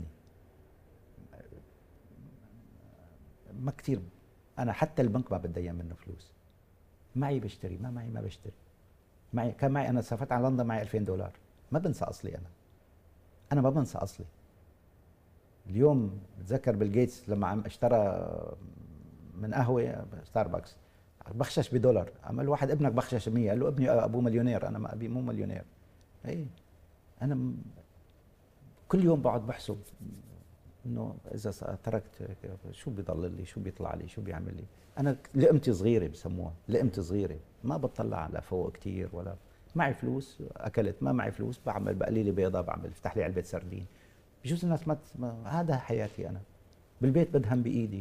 ما كثير. انا حتى البنك ما بتدين منه فلوس. معي بشتري، ما معي ما بشتري. معي كان معي انا سافرت على لندن معي ألفين دولار. ما بنسى اصلي. انا انا ما بنسى اصلي. اليوم بتذكر بيل جيتس لما عم اشترى من قهوه ستاربكس بخشش بدولار. عمل الواحد ابنك بخشش مية. قال له ابني ابوه مليونير، انا ما ابي مو مليونير. اي انا م... كل يوم بقعد بحسب انه اذا تركت شو بيضل لي، شو بيطلع لي، شو بيعمل لي. انا لقمتي صغيره بسموها، لقمتي صغيره. ما بطلع على فوق كثير. ولا معي فلوس اكلت، ما معي فلوس بعمل بقلي لي بيضه، بعمل افتح لي علبه سردين. بجوز الناس ما, ما هذا حياتي. انا بالبيت بدهم بايدي.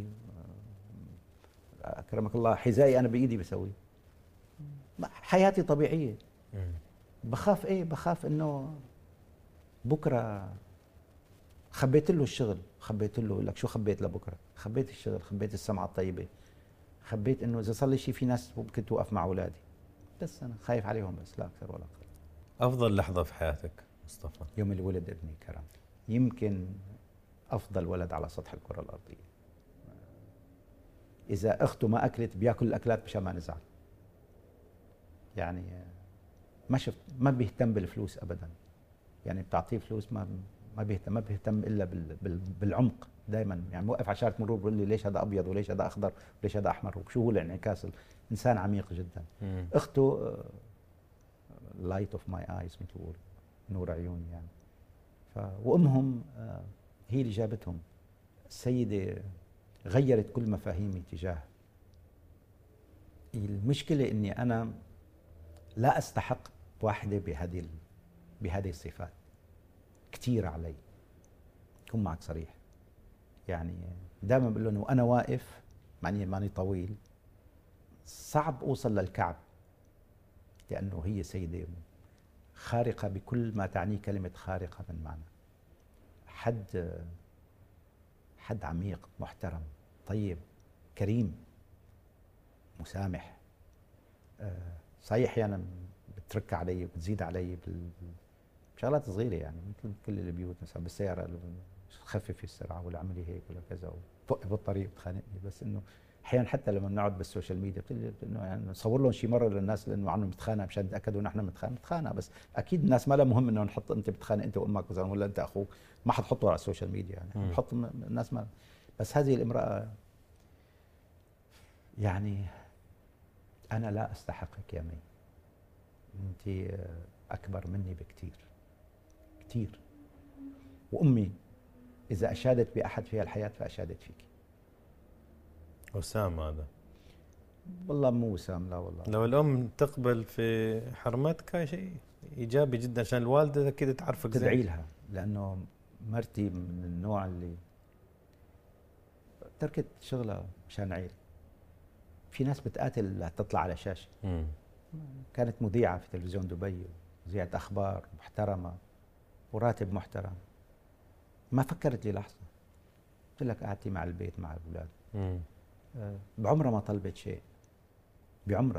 اكرمك الله حذائي انا بايدي بسوي. حياتي طبيعيه. بخاف ايه؟ بخاف انه بكره خبيت له الشغل، خبيت له. لك شو خبيت لبكره؟ خبيت الشغل، خبيت السمعه الطيبه، خبيت انه اذا صار لي شيء في ناس ممكن توقف مع اولادي. بس انا خايف عليهم بس، لا اكثر ولا اقل. افضل لحظه في حياتك مصطفى؟ يوم اللي ولد ابني كرم. يمكن افضل ولد على سطح الكره الارضيه. اذا اخته ما اكلت بياكل الاكلات مشان ما نزعل. يعني ما شفت ما بيهتم بالفلوس ابدا. يعني بتعطيه فلوس ما ما بيهتم ما بيهتم الا بالعمق دائما. يعني موقف على شارة مرور بيقول لي ليش هذا ابيض وليش هذا اخضر وليش هذا احمر وشو هو الانعكاس. انسان عميق جدا. مم. اخته لايت اوف ماي ايز مثل بيقول، نور عيوني يعني. ف وامهم هي اللي جابتهم. السيده غيرت كل مفاهيمي تجاه. المشكله اني انا لا استحق واحده بهذه بهذه الصفات. كثير علي. كن معك صريح. يعني دائما بقول لهم وانا واقف معني ماني طويل صعب اوصل للكعب، لانه هي سيده خارقه بكل ما تعنيه كلمه خارقه من معنى. حد حد عميق محترم طيب كريم مسامح. صحيح احيانا بترك علي بتزيد علي بشغلات صغيره يعني مثل كل البيوت مثلا بالسياره خففي السرعه ولا اعملي هيك ولا كذا وتوقف بالطريق بتخانقني. بس انه احيانا حتى لما بنقعد بالسوشيال ميديا بتقول انه يعني نصور لهم شي مره للناس لانه عنهم متخانق مشان يتاكدوا انه احنا متخانق متخانق بس اكيد الناس ما لها مهم انه نحط انت بتخانق انت وامك مثلا ولا انت اخوك ما حتحطه على السوشيال ميديا يعني بحط الناس ما. بس هذه الامراه يعني انا لا استحقك يا مي. انت اكبر مني بكثير كثير. وامي اذا اشادت باحد في الحياه فاشادت فيك. وسام هذا والله مو وسام لا والله. لو الام تقبل في حرمتك شيء ايجابي جدا عشان الوالده اكيد تعرفك زين. تدعي لها لانه مرتي من النوع اللي تركت شغلها مشان عيل. في ناس بتقاتل تطلع على شاشه. مم. كانت مذيعه في تلفزيون دبي مذيعه اخبار محترمه وراتب محترم. ما فكرت لي لحظه. قلت لك قعدتي مع البيت مع الاولاد. مم. بعمرها ما طلبت شيء. بعمرها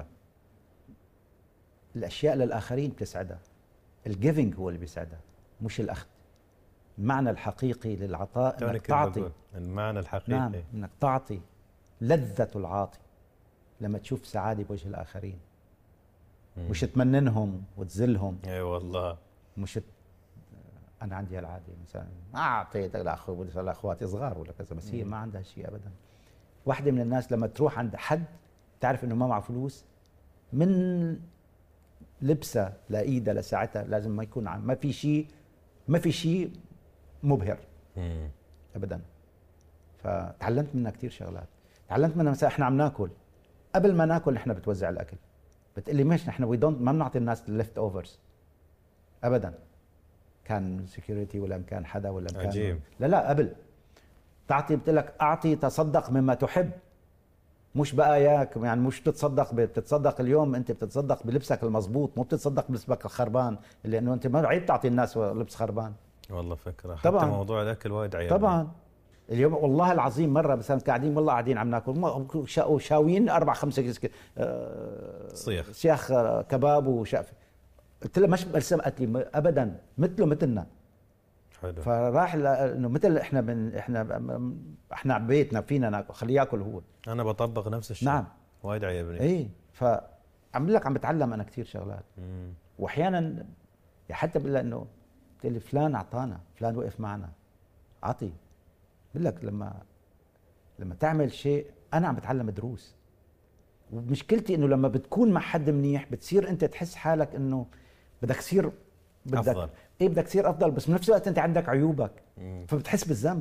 الاشياء للاخرين بتسعدها. الجيفنج هو اللي بيسعدها مش الاخذ. المعنى الحقيقي للعطاء انك تعطي. المعنى الحقيقي نعم انك تعطي. لذة العاطي لما تشوف سعاده بوجه الاخرين. مم. مش تمننهم وتذلهم. اي والله. مش ت... انا عندي العاده مثلا ما اعطيت لاخوي لاخواتي صغار ولا كذا بس هي ما عندها شيء ابدا. واحدة من الناس لما تروح عند حد تعرف انه ما معه فلوس من لبسه لايدها لساعتها لازم ما يكون عم ما في شيء ما في شيء مبهر مم. ابدا. فتعلمت منها كثير شغلات. تعلمت منها مثلا احنا عم ناكل قبل ما ناكل نحن بتوزع الاكل بتقلي ماشي نحن وي دونت ما بنعطي الناس الليفت اوفرز ابدا. كان سكيورتي ولا كان حدا ولا كان عجيب. لا لا قبل تعطي بتقول لك اعطي تصدق مما تحب. مش بقى ياك يعني مش بتتصدق بتتصدق اليوم انت بتتصدق بلبسك المضبوط مو بتتصدق بلبسك الخربان لانه انت ما عيب تعطي الناس لبس خربان. والله فكره طبعا. حتى موضوع الاكل وايد عيب. طبعا اليوم والله العظيم مره مثلا قاعدين والله قاعدين عم ناكل شاويين اربع خمسه كيس آه صيخ سياخ كباب وشقف. قلت له مش بلسم قالت لي ابدا مثله مثلنا. حلو. فراح انه مثل احنا من احنا احنا ببيتنا فينا ناكل خليه ياكل هو. انا بطبق نفس الشيء. نعم وايد عيبني. ايه فعم لك عم بتعلم انا كثير شغلات. مم. واحيانا حتى بقول انه قلت لي فلان اعطانا فلان وقف معنا عطي. بقول لك لما لما تعمل شيء انا عم بتعلم دروس. ومشكلتي انه لما بتكون مع حد منيح بتصير انت تحس حالك انه بدك تصير بدك افضل. ايه بدك تصير افضل بس بنفس الوقت انت عندك عيوبك. مم. فبتحس بالذنب.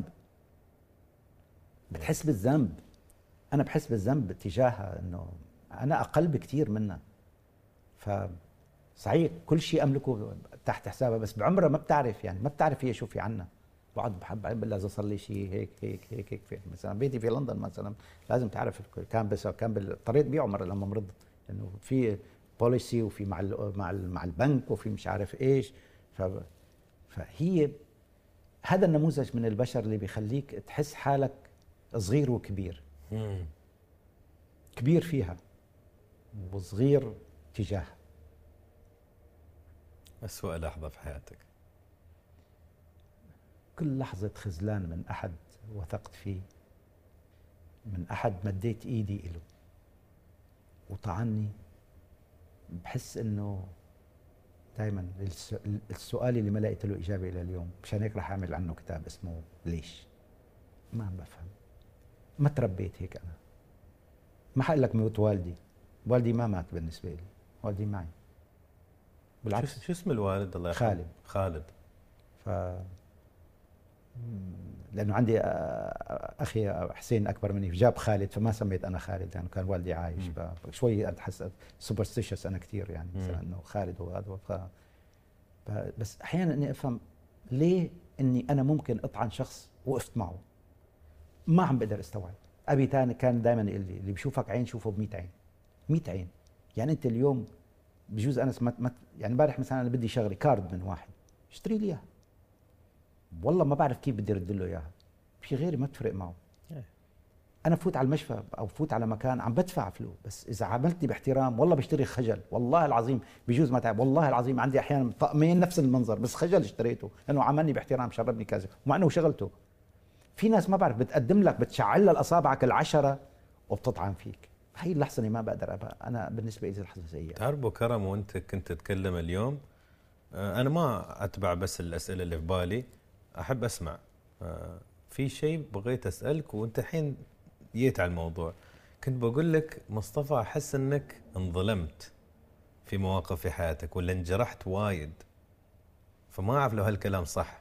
بتحس بالذنب. انا بحس بالذنب تجاهها انه انا اقل بكثير منها. ف صحيح كل شيء املكه تحت حسابها بس بعمرها ما بتعرف يعني ما بتعرف هي شو في عنا. بقعد بحب بقول لها اذا صار لي شيء هيك هيك هيك هيك في مثلا بيتي في لندن مثلا لازم تعرف كان بس كان اضطريت بيعه مره لما مرضت لانه في بوليسي وفي مع ال مع ال مع البنك وفي مش عارف ايش. ف فهي هذا النموذج من البشر اللي بيخليك تحس حالك صغير وكبير. مم. كبير فيها وصغير تجاهها. أسوأ لحظة في حياتك؟ كل لحظة خذلان من أحد وثقت فيه من أحد مديت إيدي إله وطعني. بحس إنه دائما السؤال اللي ما لقيت له إجابة إلى اليوم مشان هيك رح أعمل عنه كتاب اسمه ليش. ما عم بفهم. ما تربيت هيك أنا. ما حقول لك موت والدي. والدي ما مات بالنسبة لي. والدي معي. بالعكس. شو اسم الوالد الله يرحمه؟ خالد. خالد. ف لانه عندي اخي حسين اكبر مني جاب خالد فما سميت انا خالد لانه يعني كان والدي عايش. فشوي اتحس سوبرستيشس انا كثير يعني مثلا انه خالد وهذا ف... بس احيانا اني افهم ليه اني انا ممكن اطعن شخص وقفت معه. ما عم بقدر استوعب. ابي ثاني كان دائما يقول لي اللي بشوفك عين شوفه ب مئة عين. مئة عين. يعني انت اليوم بجوز انا سمت مت يعني امبارح مثلا انا بدي شغله كارد من واحد اشتري لي اياها والله ما بعرف كيف بدي ارد له اياها، في غيري ما بتفرق معه. انا فوت على المشفى او فوت على مكان عم بدفع فلوس، بس اذا عاملتني باحترام والله بشتري خجل، والله العظيم بيجوز ما تعب، والله العظيم عندي احيانا طقمين نفس المنظر بس خجل اشتريته لانه عاملني باحترام، شربني كذا ومع انه شغلته. في ناس ما بعرف بتقدم لك بتشعل لها اصابعك العشره وبتطعن فيك. هي اللحظه اللي ما بقدر أبقى. انا بالنسبه لي لحظه سيئه. تعرف ابو كرم وانت كنت تتكلم اليوم، انا ما اتبع بس الاسئله اللي في بالي، احب اسمع. في شيء بغيت اسالك وانت الحين جيت على الموضوع. كنت بقول لك مصطفى احس انك انظلمت في مواقف في حياتك ولا انجرحت وايد، فما اعرف لو هالكلام صح.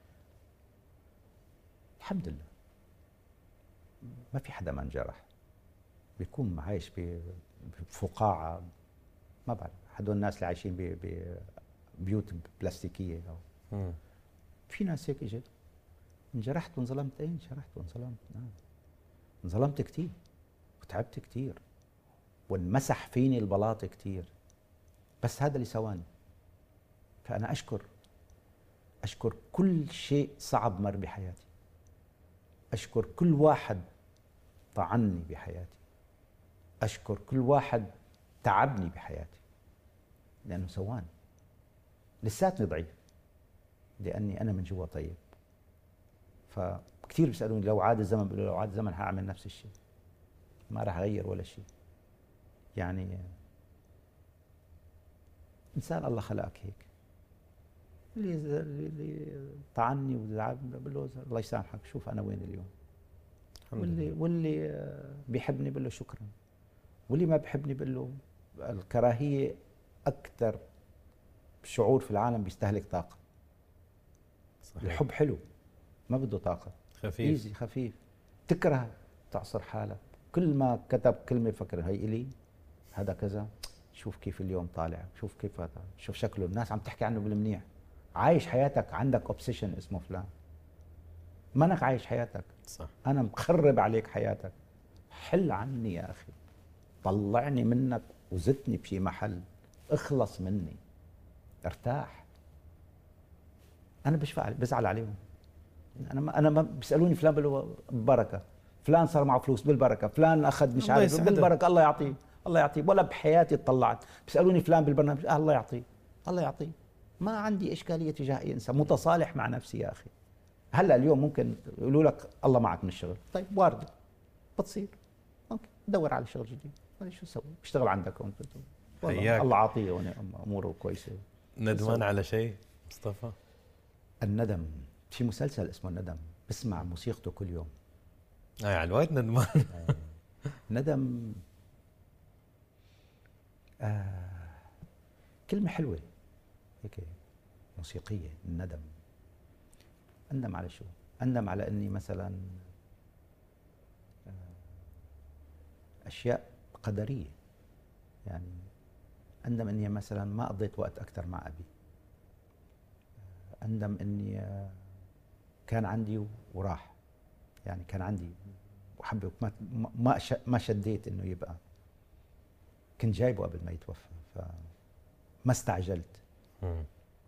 الحمد لله ما في حدا ما انجرح، بيكون عايش بفقاعه، ما بعرف هدول الناس اللي عايشين ببيوت بلاستيكيه أو في ناس هيك اجت انجرحت وانظلمت. ايه انجرحت وانظلمت، نعم انظلمت كثير وتعبت كثير وانمسح فيني البلاط كثير، بس هذا اللي سواني. فانا اشكر اشكر كل شيء صعب مر بحياتي، اشكر كل واحد طعني بحياتي، اشكر كل واحد تعبني بحياتي لانه سواني. لساتني ضعيف لاني انا من جوا طيب. فكثير بيسالوني لو عاد الزمن، بقول لو عاد الزمن هعمل نفس الشيء، ما راح اغير ولا شيء. يعني انسان الله خلقك هيك، اللي اللي طعني وزعلني بقول له الله يسامحك، شوف انا وين اليوم. واللي واللي بيحبني بقول له شكرا، واللي ما بيحبني بقول له الكراهيه اكثر شعور في العالم بيستهلك طاقه. صحيح. الحب حلو ما بده طاقه، خفيف ايزي خفيف. تكره تعصر حالك، كل ما كتب كلمه فكر هي الي هذا كذا، شوف كيف اليوم طالع، شوف كيف هذا، شوف شكله، الناس عم تحكي عنه بالمنيح. عايش حياتك عندك اوبسيشن اسمه فلان، ما انك عايش حياتك. صح. انا مخرب عليك حياتك، حل عني يا اخي، طلعني منك وزتني بشي محل، اخلص مني، ارتاح. انا بشفع بزعل عليهم. انا ما انا ما بيسالوني فلان بقول بركه، فلان صار معه فلوس بالبركه، فلان اخذ مش عارف بالبركه، الله يعطيه الله يعطيه. ولا بحياتي طلعت بيسالوني فلان بالبرنامج الله يعطيه الله يعطيه. ما عندي اشكاليه تجاه اي انسان، متصالح مع نفسي يا اخي. هلا اليوم ممكن يقولوا لك الله معك من الشغل، طيب وارده بتصير، اوكي دور على شغل جديد. انا شو اسوي؟ اشتغل عندك وانت الله عاطيه اموره كويسه. ندمان على شيء مصطفى؟ الندم في مسلسل اسمه الندم، بسمع موسيقته كل يوم. اه يعني وايد ندمان. ندم آه كلمة حلوة هيك موسيقية. الندم، أندم على شو؟ أندم على أني مثلا أشياء قدرية، يعني أندم أني مثلا ما قضيت وقت أكثر مع أبي، أندم أني كان عندي وراح، يعني كان عندي وحبه ما ما ما شديت انه يبقى، كنت جايبه قبل ما يتوفى فما استعجلت. م.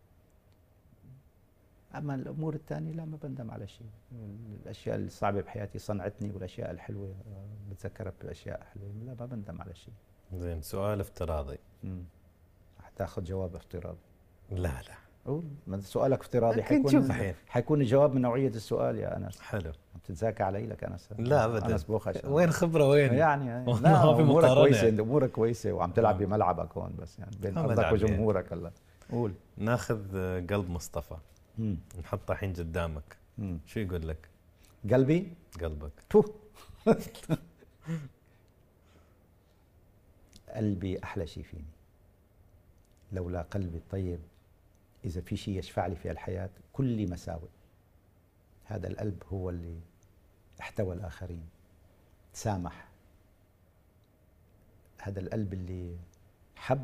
اما الامور الثانيه لا، ما بندم على شيء. الاشياء الصعبه بحياتي صنعتني، والاشياء الحلوه بتذكرها باشياء حلوه، لا ما بندم على شيء. زين، سؤال افتراضي. امم حتاخذ جواب افتراضي؟ لا لا قول، ما سؤالك افتراضي، حيكون حيكون الجواب من نوعيه السؤال يا انس. حلو. عم تتذاكى علي لك انس؟ لا ابدا. انس بوخش. وين خبره وين؟ يعني لا امورك كويسه، امورك كويسه وعم تلعب بملعبك هون، بس يعني بين ارضك وجمهورك. هلا قول. ناخذ قلب مصطفى، مم. نحطه الحين قدامك، مم. شو يقول لك؟ قلبي؟ قلبك. تو قلبي احلى شيء فيني، لولا قلبي الطيب إذا في شيء يشفع لي في الحياة كل مساوئ. هذا القلب هو اللي احتوى الآخرين، سامح. هذا القلب اللي حب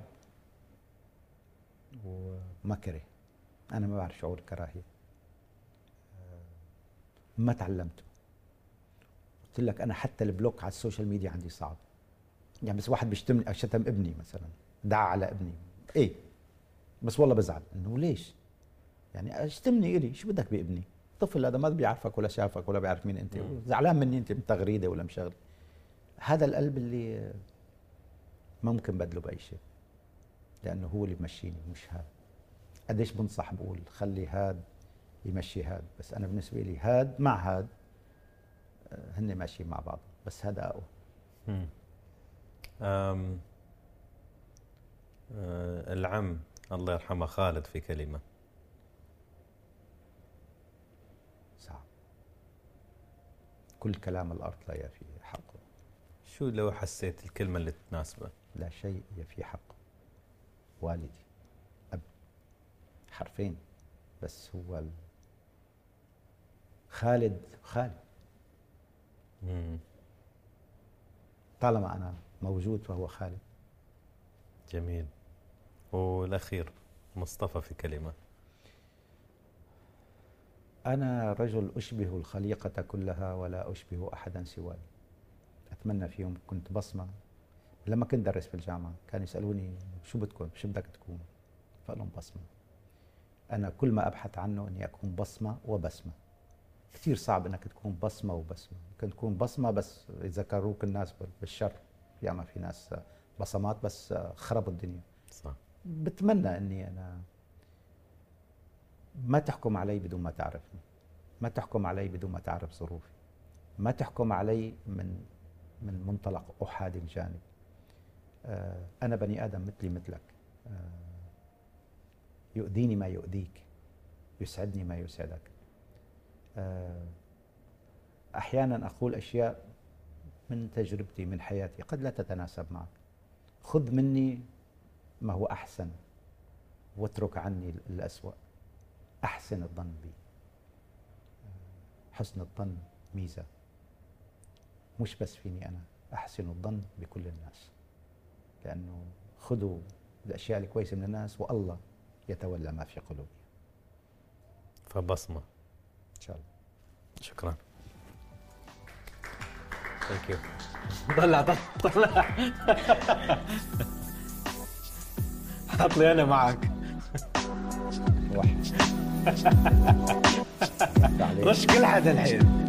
وما كره. أنا ما بعرف شعور الكراهية، ما تعلمته. قلت لك أنا حتى البلوك على السوشيال ميديا عندي صعب. يعني بس واحد بيشتمني أو شتم ابني مثلا، دعا على ابني، إيه بس والله بزعل انه ليش؟ يعني اشتمني الي، شو بدك بابني؟ طفل هذا ما بيعرفك ولا شافك ولا بيعرف مين انت، زعلان مني انت من تغريده ولا مشغل. هذا القلب اللي ما ممكن بدله باي شيء، لانه هو اللي بمشيني مش هذا. قديش بنصح بقول خلي هاد يمشي هاد، بس انا بالنسبه لي هاد مع هاد هن ماشيين مع بعض، بس هذا اقوى. أم أه العم الله يرحمه خالد في كلمه صعب، كل كلام الارض لا يفي حقه. شو لو حسيت الكلمه اللي تناسبه؟ لا شيء يفي حقه. والدي اب حرفين، بس هو ال... خالد خالد. مم. طالما انا موجود فهو خالد. جميل. والاخير مصطفى في كلمه. انا رجل اشبه الخليقه كلها ولا اشبه احدا سواي. اتمنى فيهم كنت بصمه. لما كنت درس في الجامعه كانوا يسالوني شو بدكم شو بدك تكون؟ فقال لهم بصمه. انا كل ما ابحث عنه اني اكون بصمه وبسمه. كثير صعب انك تكون بصمه وبسمه، ممكن تكون بصمه بس يذكروك الناس بالشر، ياما في ناس بصمات بس خربوا الدنيا. صح. بتمنى اني انا ما تحكم علي بدون ما تعرفني، ما تحكم علي بدون ما تعرف ظروفي، ما تحكم علي من من منطلق احادي الجانب. انا بني ادم مثلي مثلك، يؤذيني ما يؤذيك، يسعدني ما يسعدك. أحيانا أقول أشياء من تجربتي من حياتي قد لا تتناسب معك. خذ مني ما هو أحسن واترك عني الأسوأ. أحسن الظن بي. حسن الظن ميزة مش بس فيني أنا، أحسن الظن بكل الناس، لأنه خذوا الأشياء الكويسة من الناس والله يتولى ما في قلوبهم. فبصمة إن شاء الله. شكرا. ثانك يو. طلع طلع حط لي انا معك. رش كل حدا الحين.